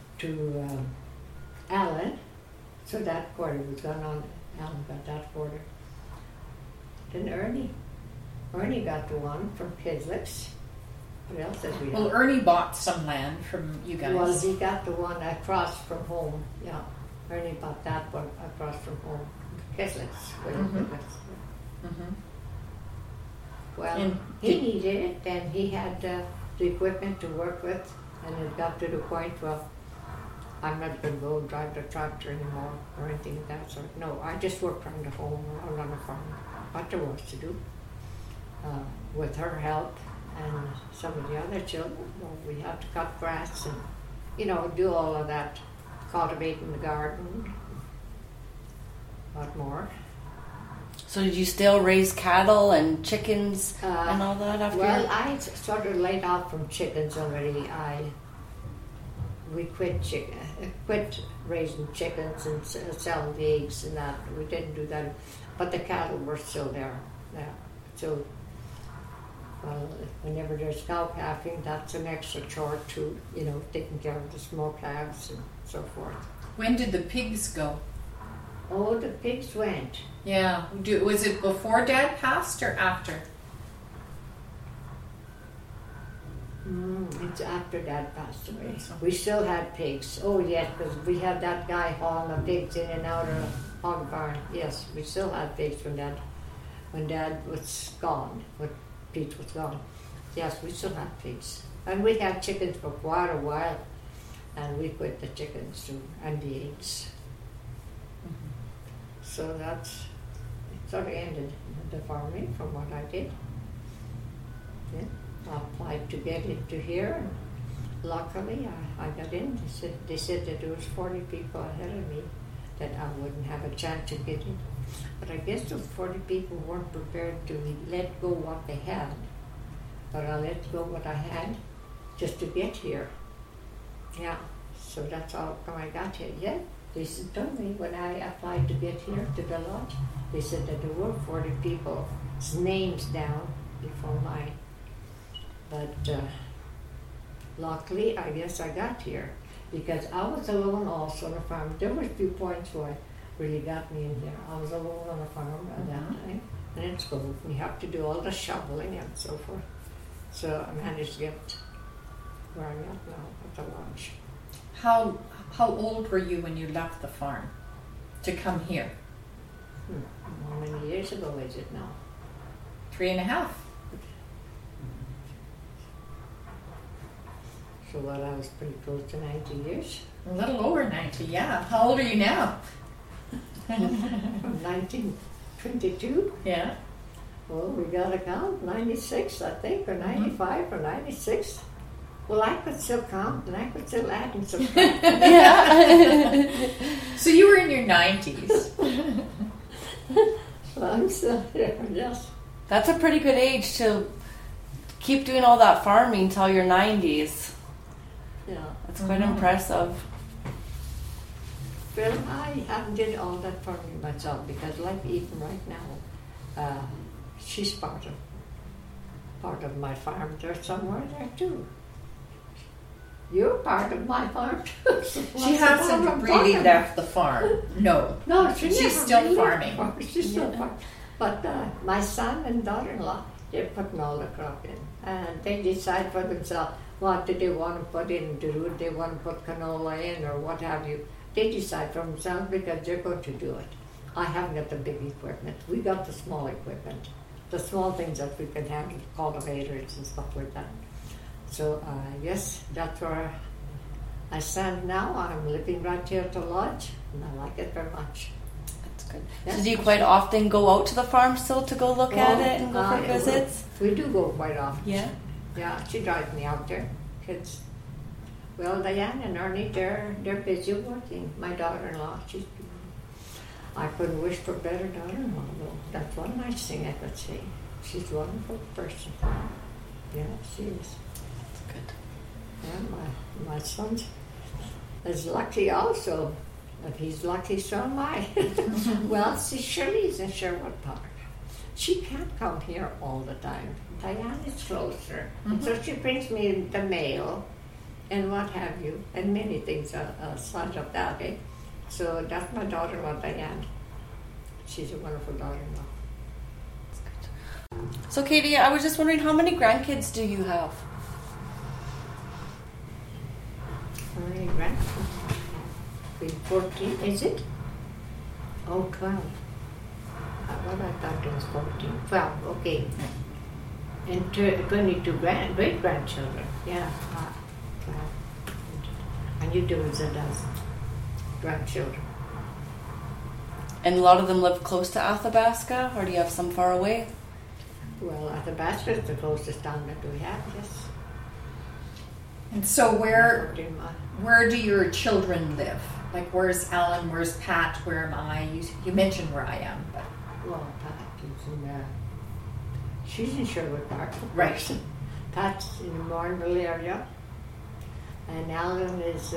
Alan, so that quarter was gone on. Alan got that quarter. Then Ernie got the one from Kidlicks. What else did we have? Well, Ernie bought some land from you guys. Well, he got the one across from home. Yeah, Ernie bought that one across from home. Kidlicks. Well, he needed it, and he had the equipment to work with, and it got to the point, well, I'm not going to go drive the tractor anymore or anything of that sort. No, I just worked around the home, around the farm, what there was to do. With her help and some of the other children, well, we had to cut grass and, do all of that, cultivating the garden, what more. So did you still raise cattle and chickens and all that after? Well, I sort of laid off from chickens already. We quit raising chickens and selling the eggs and that. We didn't do that, but the cattle were still there. Yeah. So, whenever there's cow calving, that's an extra chore too. Taking care of the small calves and so forth. When did the pigs go? Oh, the pigs went. Yeah. Was it before Dad passed or after? It's after Dad passed away. We still had pigs. Oh, yes, because we had that guy hauling the pigs in and out of the hog barn. Yes, we still had pigs when Dad was gone, when Pete was gone. Yes, we still had pigs. And we had chickens for quite a while, and we quit the chickens too, and the eggs. So it sort of ended the farming from what I did. Yeah. I applied to get into here, and luckily I got in. They said that there was 40 people ahead of me, that I wouldn't have a chance to get in. But I guess those 40 people weren't prepared to let go what they had. But I let go what I had just to get here. Yeah, so that's how come I got here. Yeah, they told me when I applied to get here to the lodge, they said that there were 40 people's names down before mine. But luckily, I guess I got here because I was alone also on the farm. There were a few points where really got me in here. I was alone on a farm at that time, and in school. We have to do all the shoveling and so forth. So I managed to get where I'm at now at the lodge. How old were you when you left the farm to come here? How many years ago is it now? 3.5. So what, I was pretty close to 90 years. A little over 90, yeah. How old are you now? From 1922. Yeah. Well, we got to count 96, I think, or 95 or 96. Well, I could still count and I could still add and subtract. So you were in your 90s. So I'm still here, yes. That's a pretty good age to keep doing all that farming till your 90s. Yeah. That's quite impressive. Well, I haven't did all that farming myself because, like even right now, she's part of my farm. There's somewhere there too. You're part of my farm too. So She hasn't really left the farm. No. No, She's still farming. She's still farming. But my son and daughter-in-law, they're putting all the crop in, and they decide for themselves what do they want to put in. Do they want to put canola in or what have you? They decide for themselves because they're going to do it. I haven't got the big equipment. We got the small equipment, the small things that we can handle, cultivators and stuff like that. So yes, that's where I stand now. I'm living right here at the lodge, and I like it very much. That's good. Yes. So do you quite often go out to the farm still to go look at it and go for visits? We do go quite often. Yeah. Yeah, she drives me out there. Kids. Well, Diane and Ernie, they're busy working. My daughter-in-law, I couldn't wish for a better daughter-in-law, though. That's one nice thing I could say. She's a wonderful person. Yeah, she is. That's good. Yeah, my son is lucky also. If he's lucky, so am I. Well, see, Shirley's in Sherwood Park. She can't come here all the time. Diane is closer. And so she brings me the mail and what have you, and many things aside of that, eh? So that's my daughter-in-law, Diane. She's a wonderful daughter-in-law. So Katie, I was just wondering, how many grandkids do you have? How many grandchildren? 14, is it? Oh, 12. What I thought it was 14. 12, okay. And 22 great-grandchildren. Yeah. 12. And you do as a dozen grandchildren. And a lot of them live close to Athabasca, or do you have some far away? Well, Athabasca is the closest town that we have, yes. And so where do your children live? Like, where's Alan? Where's Pat? Where am I? You mentioned where I am, but Well, Pat is in she's in Sherwood Park. Right. Pat's in the Mornville area. And Alan is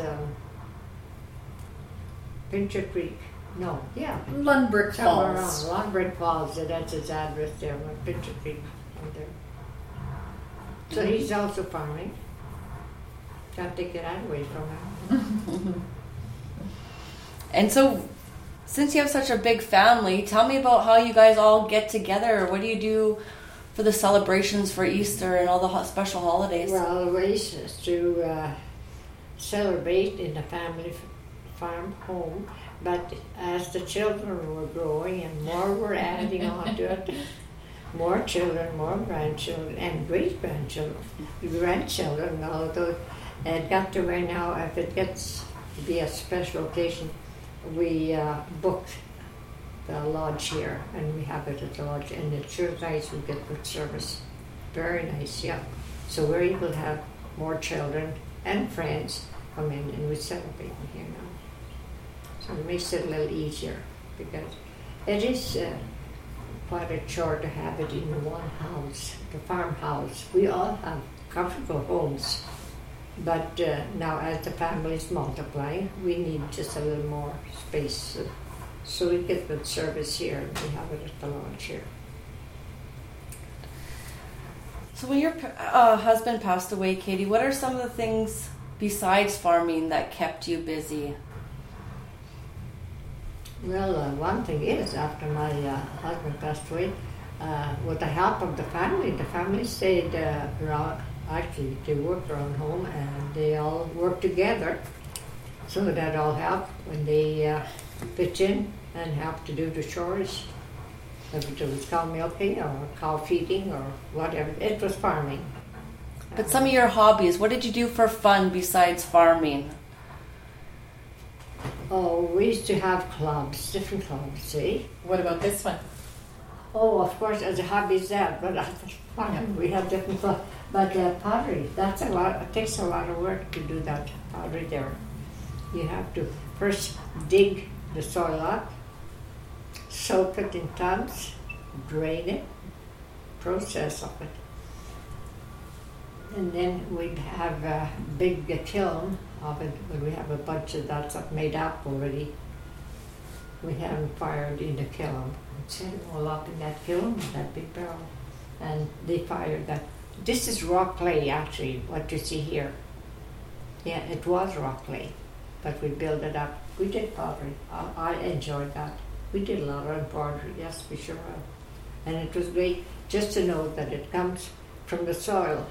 Pincher Creek. No, yeah. Lundbrick Somewhere Falls. around Lundbrick Falls, that's his address there, Pincher Creek out there. So he's also farming. Can't take it away from him. And so, since you have such a big family, tell me about how you guys all get together. What do you do for the celebrations for Easter and all the special holidays? Well, ways is to celebrate in the family farm home, but as the children were growing and more were adding on to it, more children, more grandchildren, and great-grandchildren, grandchildren, although it got to where now if it gets to be a special occasion, we booked the lodge here, and we have it at the lodge, and it's sure nice. We get good service. Very nice, yeah. So we're able to have more children and friends come in, and we celebrate here now. So it makes it a little easier, because it is quite a chore to have it in one house, the farmhouse. We all have comfortable homes, but now as the family is multiplying, we need just a little more space. So we get good service here, and we have it at the lodge here. So when your husband passed away, Katie, what are some of the things besides farming that kept you busy? Well, one thing is, after my husband passed away, with the help of the family stayed around. Actually, they worked around home, and they all worked together. So that all helped when they pitch in and helped to do the chores. If it was cow milking or cow feeding or whatever, it was farming. But some of your hobbies, what did you do for fun besides farming? Oh, we used to have clubs, different clubs, see? What about this one? Oh, of course, as a hobby is that, but we have different clubs. But pottery, that's a lot, it takes a lot of work to do that pottery there. You have to first dig the soil up, soak it in tubs, drain it, process of it. And then we'd have a big kiln of it, when we have a bunch of that stuff made up already. We have them fired in the kiln. Set them all up in that kiln, that big barrel. And they fired that. This is raw clay, actually, what you see here. Yeah, it was raw clay, but we built it up. We did pottery. I enjoyed that. We did a lot of embroidery, yes, we sure have. And it was great just to know that it comes from the soil.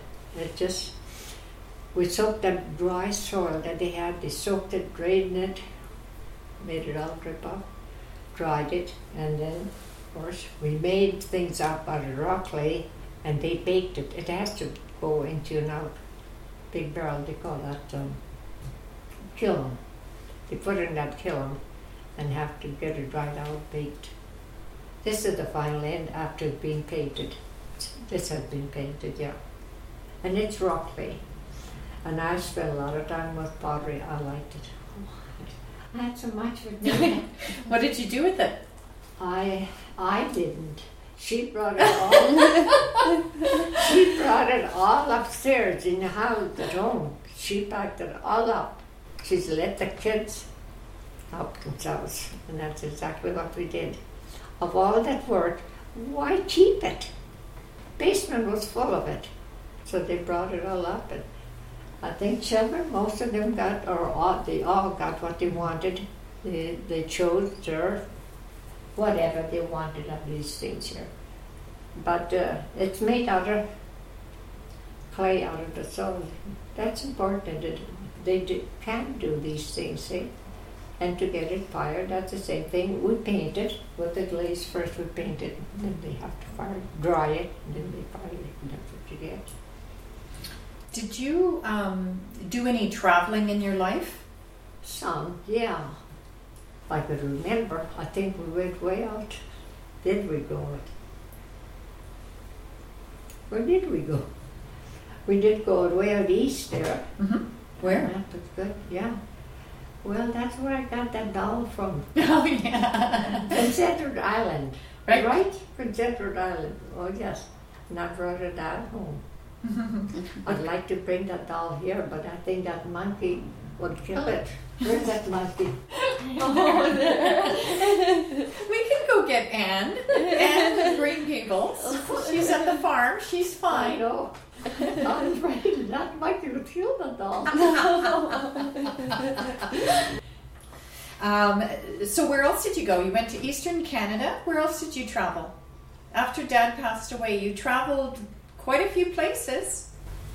We soaked that dry soil that they had. They soaked it, drained it, made it all drip up, dried it, and then, of course, we made things up out of raw clay, and they baked it. It has to go into a big barrel, they call that kiln. They put it in that kiln and have to get it dried out, baked. This is the final end after it's being painted. This has been painted, yeah. And it's raw clay. And I spent a lot of time with pottery. I liked it. Oh, I had so much with me. What did you do with it? I didn't. She brought it all. She brought it all upstairs in the house at home. She packed it all up. She's let the kids help themselves, and that's exactly what we did. Of all that work, why keep it? Basement was full of it, so they brought it all up. And I think children, most of them got, they all got what they wanted. They chose their whatever they wanted of these things here. But it's made out of clay, out of the soil. That's important. They can do these things, see? And to get it fired, that's the same thing. We paint it with the glaze first. We paint it, and then they have to fire it, dry it, and then they fire it, and that's what you get. Did you do any traveling in your life? Some, yeah. If I could remember, I think we went way out. Did we go? Where did we go? We did go way out east there. Mm-hmm. Where? That was good, yeah. Well, that's where I got that doll from. Oh, yeah. Prince Edward Island. Right. Prince Edward Island. Oh, yes. And I brought it down home. I'd like to bring that doll here, but I think that monkey would kill it. Where's that monkey? Oh, there. We can go get Anne. Anne the Green Gables. She's at the farm. She's I fine. know. I'm afraid that monkey would kill the doll. So where else did you go? You went to Eastern Canada. Where else did you travel? After Dad passed away, you traveled quite a few places.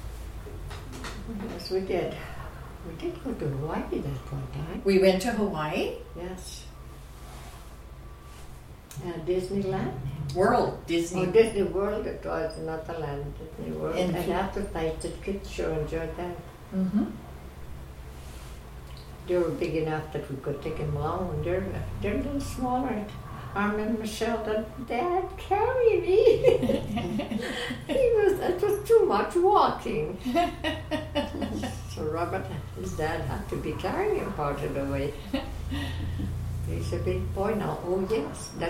Yes, we did. We did go to Hawaii that one time. We went to Hawaii. Yes. Disneyland. World Disney. Oh, Disney World, it was not the land, Disney World. And And that was nice. The kids sure enjoyed that. Mm-hmm. They were big enough that we could take them along, and they're a little smaller. I remember Sheldon, Dad, carry me. It was too much walking. So Robert, his dad, had to be carrying him part of the way. He's a big boy now. Oh yes, that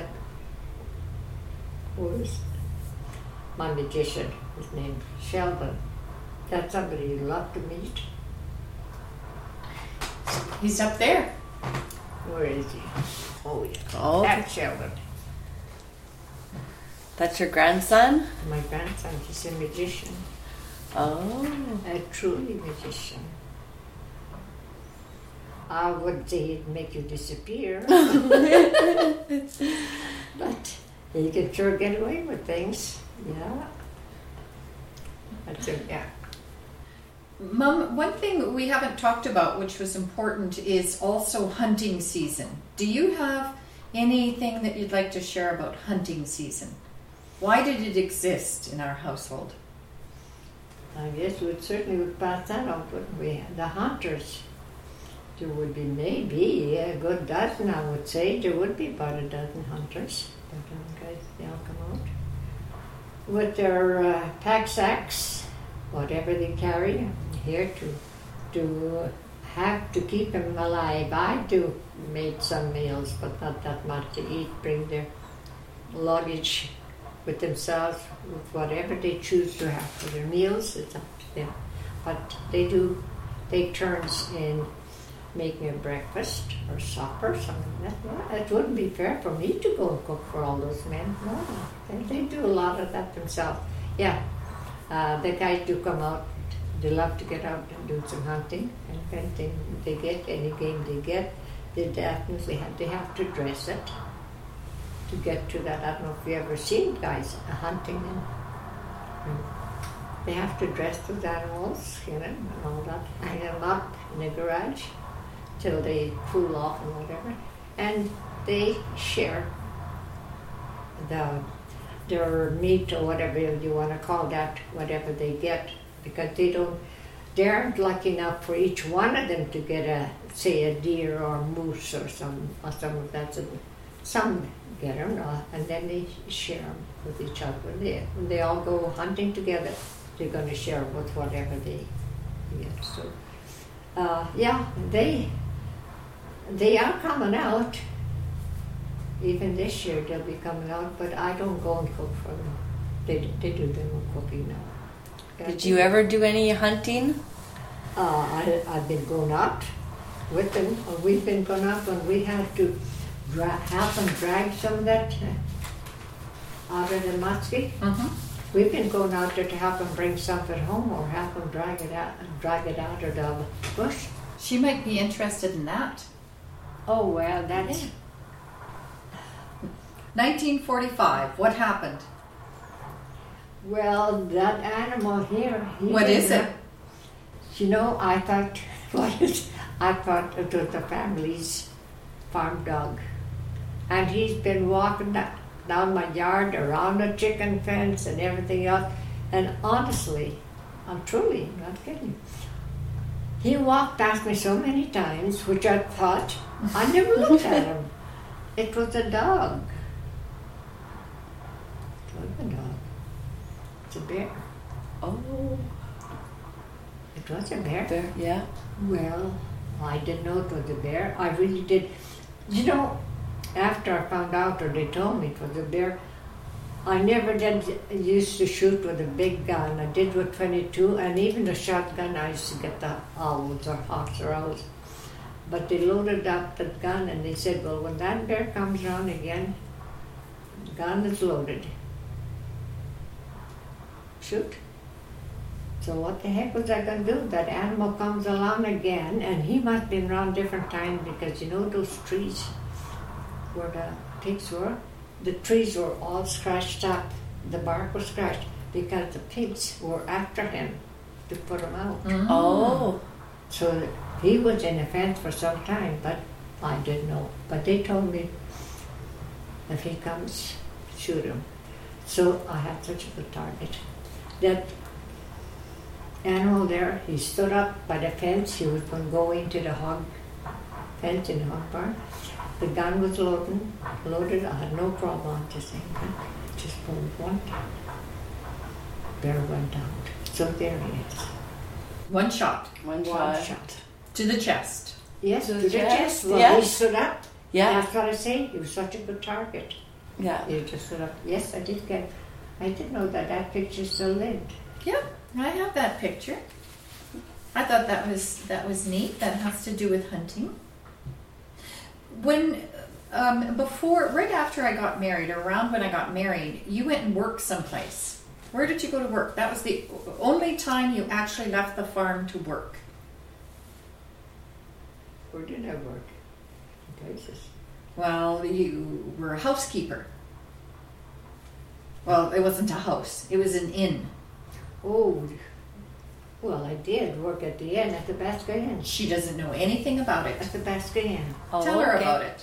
was my magician. His name Sheldon. That's somebody you'd love to meet. He's up there. Where is he? Oh yeah. Oh, That's Sheldon. that's your grandson? My grandson, he's a magician. Oh. A truly magician. I wouldn't say he'd make you disappear. But he could sure get away with things. Yeah. That's it, yeah. Mom, one thing we haven't talked about, which was important, is also hunting season. Do you have anything that you'd like to share about hunting season? Why did it exist in our household? I guess we certainly would pass that on, wouldn't we? The hunters. There would be maybe a good dozen, I would say. There would be about a dozen hunters. But guys, they all come out with their pack sacks, whatever they carry, here to have to keep them alive. I do make some meals, but not that much to eat. Bring their luggage with themselves, with whatever they choose to have for their meals. It's up to them. But they do take turns in making a breakfast or supper, something like that. It wouldn't be fair for me to go and cook for all those men. No, they do a lot of that themselves. Yeah, the guys do come out. They love to get out and do some hunting. And if anything they get, any game they get, they definitely have to dress it to get to that. I don't know if you ever seen guys hunting and they have to dress those animals, you know, and all that, hang them up in the garage till they cool off and whatever, and they share their meat or whatever you want to call that, whatever they get, because they aren't lucky enough for each one of them to get say a deer or a moose or some of that. Some get them, and then they share them with each other. When they all go hunting together, they're going to share with whatever they get. So, yeah, they are coming out. Even this year they'll be coming out, but I don't go and cook for them. They do their own cooking now. Did you ever do any hunting? I've been going out with them. We've been going out when we had to have them drag some of that out of the muskie. Mm-hmm. We've been going out there to help them bring something home or help them drag it out of the bush. She might be interested in that. Oh, well, that's... Yeah. 1945, what happened? Well, that animal here... What is it? You know, I thought it was the family's farm dog. And he's been walking down my yard, around the chicken fence and everything else. And honestly, I'm truly not kidding. He walked past me so many times, which I thought, I never looked at him. It was a dog. It was a dog. It's a bear. Oh. It was a bear. There, yeah. Well, I didn't know it was a bear. I really did. You know, after I found out, or they told me it was a bear, I never did used to shoot with a big gun. I did with 22, and even the shotgun, I used to get the owls or hawks or owls. But they loaded up the gun, and they said, well, when that bear comes around again, the gun is loaded. Shoot. So what the heck was I going to do? That animal comes along again, and he must have been around different times, because you know those trees where the pigs were? The trees were all scratched up. The bark was scratched because the pigs were after him to put him out. Mm-hmm. Oh. So he was in the fence for some time, but I didn't know. But they told me, if he comes, shoot him. So I had such a good target. That animal there, he stood up by the fence. He was going to go into the hog fence in the hog barn. The gun was loaded. I had no problem just saying that. Just pulled one. Bear went out. So there he is. One shot. One One shot. shot. To the chest. Yes, To to the the chest, chest. Well, yes. he stood up. Yeah. That's what I say. He was such a good target. Yeah. He just stood up. Yes, I did get. I didn't know that picture still lived. Yep, I have that picture. I thought that was neat. That has to do with hunting. When right after I got married, or around when I got married, you went and worked someplace. Where did you go to work? That was the only time you actually left the farm to work. Where did I work? Places. Well, you were a housekeeper. Well, it wasn't a house. It was an inn. Oh, well, I did work at the inn, at the Basque Inn. She doesn't know anything about it. At the Basque Inn. Oh, Tell her okay. about it.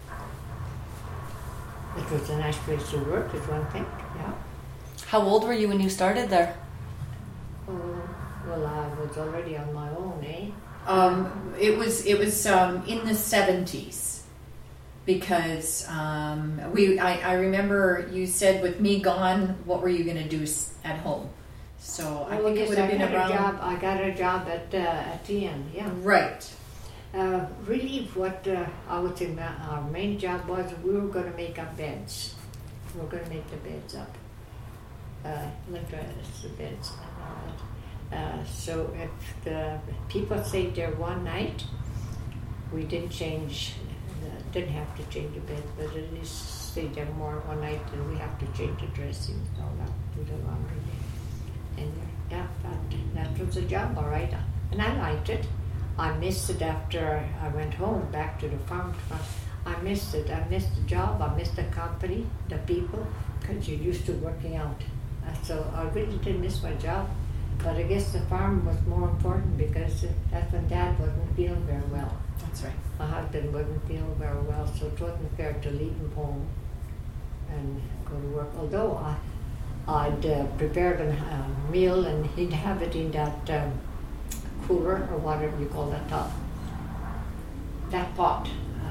It was a nice place to work, is one thing, yeah. How old were you when you started there? Oh, well, I was already on my own, eh? It was in the 70s because I remember you said with me gone, what were you going to do at home? So I think it would have been around. I got a job at the inn, yeah. Right. Really, what I would say our main job was, we were going to make up beds. We were going to make the beds up, like the beds and all that. So if the people stayed there one night, we didn't have to change the bed, but at least stayed there more one night, and we have to change the dressings and all that, do the laundry. And yeah, that was a job, all right. And I liked it. I missed it after I went home, back to the farm. I missed it. I missed the job. I missed the company, the people, because you're used to working out. So I really did miss my job. But I guess the farm was more important because that's when Dad wasn't feeling very well. That's right. My husband wasn't feeling very well, so it wasn't fair to leave him home and go to work. Although I'd prepared a meal and he'd have it in that cooler or whatever you call that top. That pot.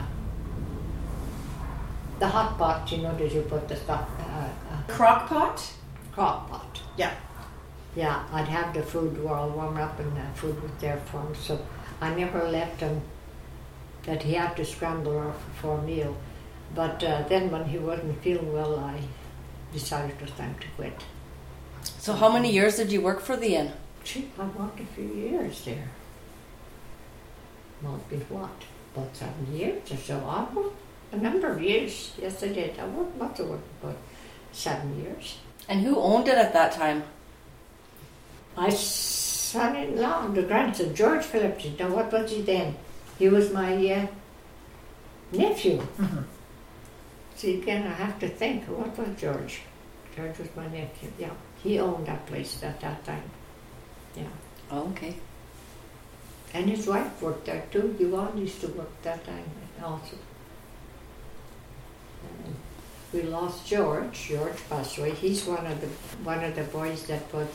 The hot pot, you know, that you put the stuff. Crock pot? Crock pot. Yeah. Yeah, I'd have the food all warm up and the food was there for him. So I never left him that he had to scramble for a meal. But then when he wasn't feeling well, I decided it was time to quit. So how many years did you work for the inn? Gee, I worked a few years there. Well, it's been what? About 7 years or so. I worked a number of years. Yes, I did. I must have worked about 7 years. And who owned it at that time? My son-in-law, the grandson, George Phillips. Now, what was he then? He was my nephew. Mm-hmm. See, again, I have to think. What was George? George was my nephew, yeah. He owned that place at that time. Yeah. Oh, okay. And his wife worked there too. Yvonne used to work that time also. And we lost George. George passed away. He's one of the boys that was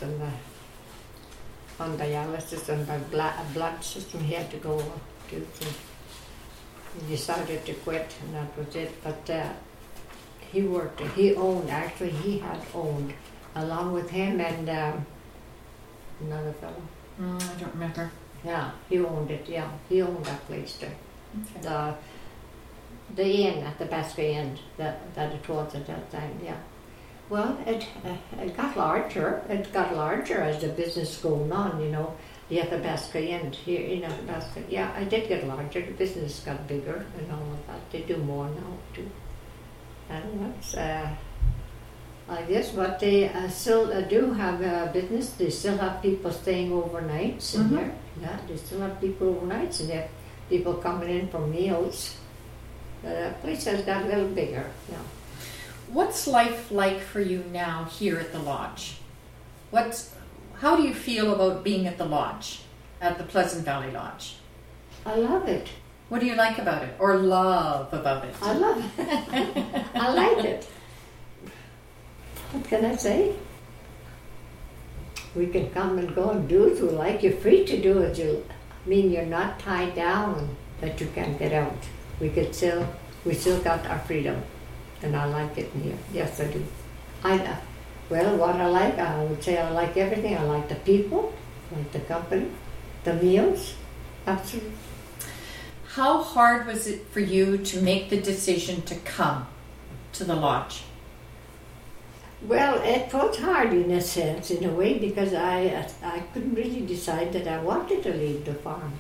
on dialysis and by blood system. He had to go to. He decided to quit, and that was it. But he worked. He owned. Actually, he had owned, along with him and another fellow. I don't remember. Yeah, he owned it. Yeah, he owned that place there. Okay. The inn at the Basque Inn that it was at that time. Yeah. Well, it got larger. It got larger as the business going on. You know, the Basque Inn here in Basque. Yeah, I did get larger. The business got bigger and all of that. They do more now too. And that's. I guess, but they still do have a business. They still have people staying overnights in there. Yeah, they still have people overnights in there. People coming in for meals. The place has got a little bigger. Yeah. What's life like for you now here at the lodge? How do you feel about being at the lodge, at the Pleasant Valley Lodge? I love it. What do you like about it, or love about it? I love it. I like it. What can I say? We can come and go and do as we like. You're free to do as you. You're not tied down that you can't get out. We still got our freedom, and I like it here. Yes, I do. Well, what I like, I would say I like everything. I like the people, I like the company, the meals. Absolutely. How hard was it for you to make the decision to come to the lodge? Well, it was hard in a sense, in a way, because I couldn't really decide that I wanted to leave the farm.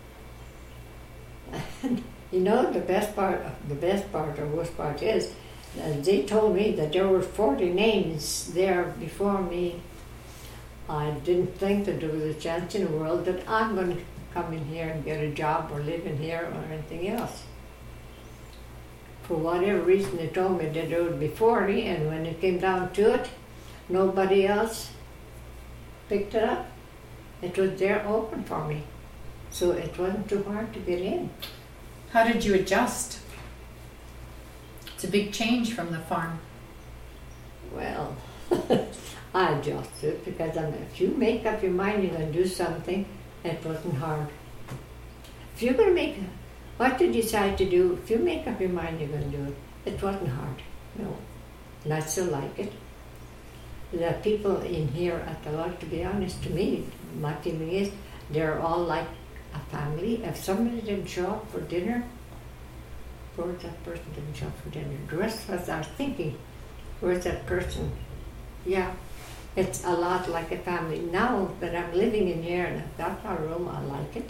And, you know, the best part or worst part is, they told me that there were 40 names there before me. I didn't think that there was a chance in the world that I'm going to come in here and get a job or live in here or anything else. For whatever reason, they told me that it would be 40, and when it came down to it, nobody else picked it up. It was there open for me, so it wasn't too hard to get in. How did you adjust? It's a big change from the farm. Well, I adjusted because if you make up your mind you're going to do something, it wasn't hard. If you're going to what you decide to do, if you make up your mind you're going to do it, it wasn't hard. No. And I still like it. The people in here at the lodge, to be honest, to me, my feeling is they're all like a family. If somebody didn't show up for dinner, where's that person didn't show up for dinner? The rest of us are thinking, where's that person? Yeah, it's a lot like a family. Now that I'm living in here and I've got my room, I like it.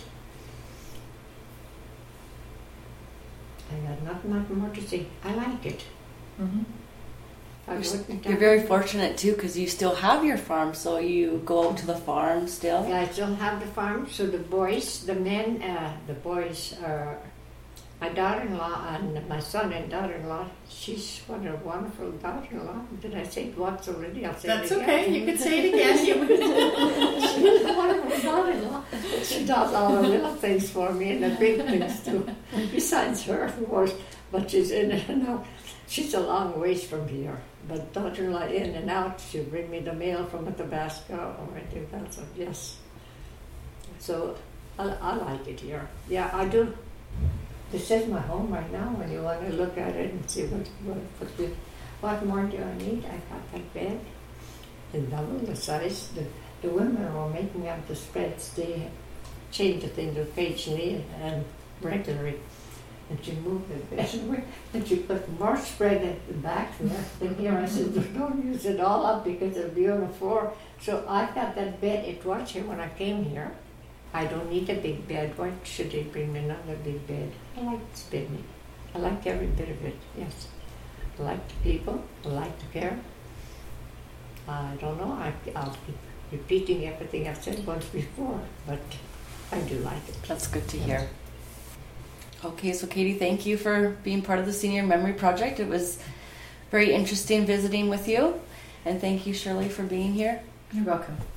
I got nothing more to say. I like it. Mm-hmm. You're very fortunate too, because you still have your farm, so you go out to the farm still. Yeah, I still have the farm. So the boys, the men, the boys are my daughter-in-law and my son and daughter-in-law. She's what a wonderful daughter-in-law. Did I say it once already? I'll say That's it again. okay. You can say it again. She's a wonderful daughter-in-law. She does all the little things for me and the big things too. Besides her, of course, but she's in and out. She's a long ways from here. But daughter-in-law in and out. She'll bring me the mail from Athabasca or anything else. So, yes. So I like it here. Yeah, I do. This is my home right now when you want to look at it and see what more do I need? I got that bed in double the size. The women were making up the spreads. They change the things occasionally and regularly. And she moved the bed away and she put more spread at the back and everything here. I said, don't use it all up because it'll be on the floor. So I got that bed. It was here when I came here. I don't need a big bed. Why should they bring me another big bed? I like this bed. I like every bit of it, yes. I like the people. I like the care. I don't know. I'll keep repeating everything I've said once before, but I do like it. That's good to hear. Okay, so Katie, thank you for being part of the Senior Memory Project. It was very interesting visiting with you. And thank you, Shirley, for being here. You're welcome.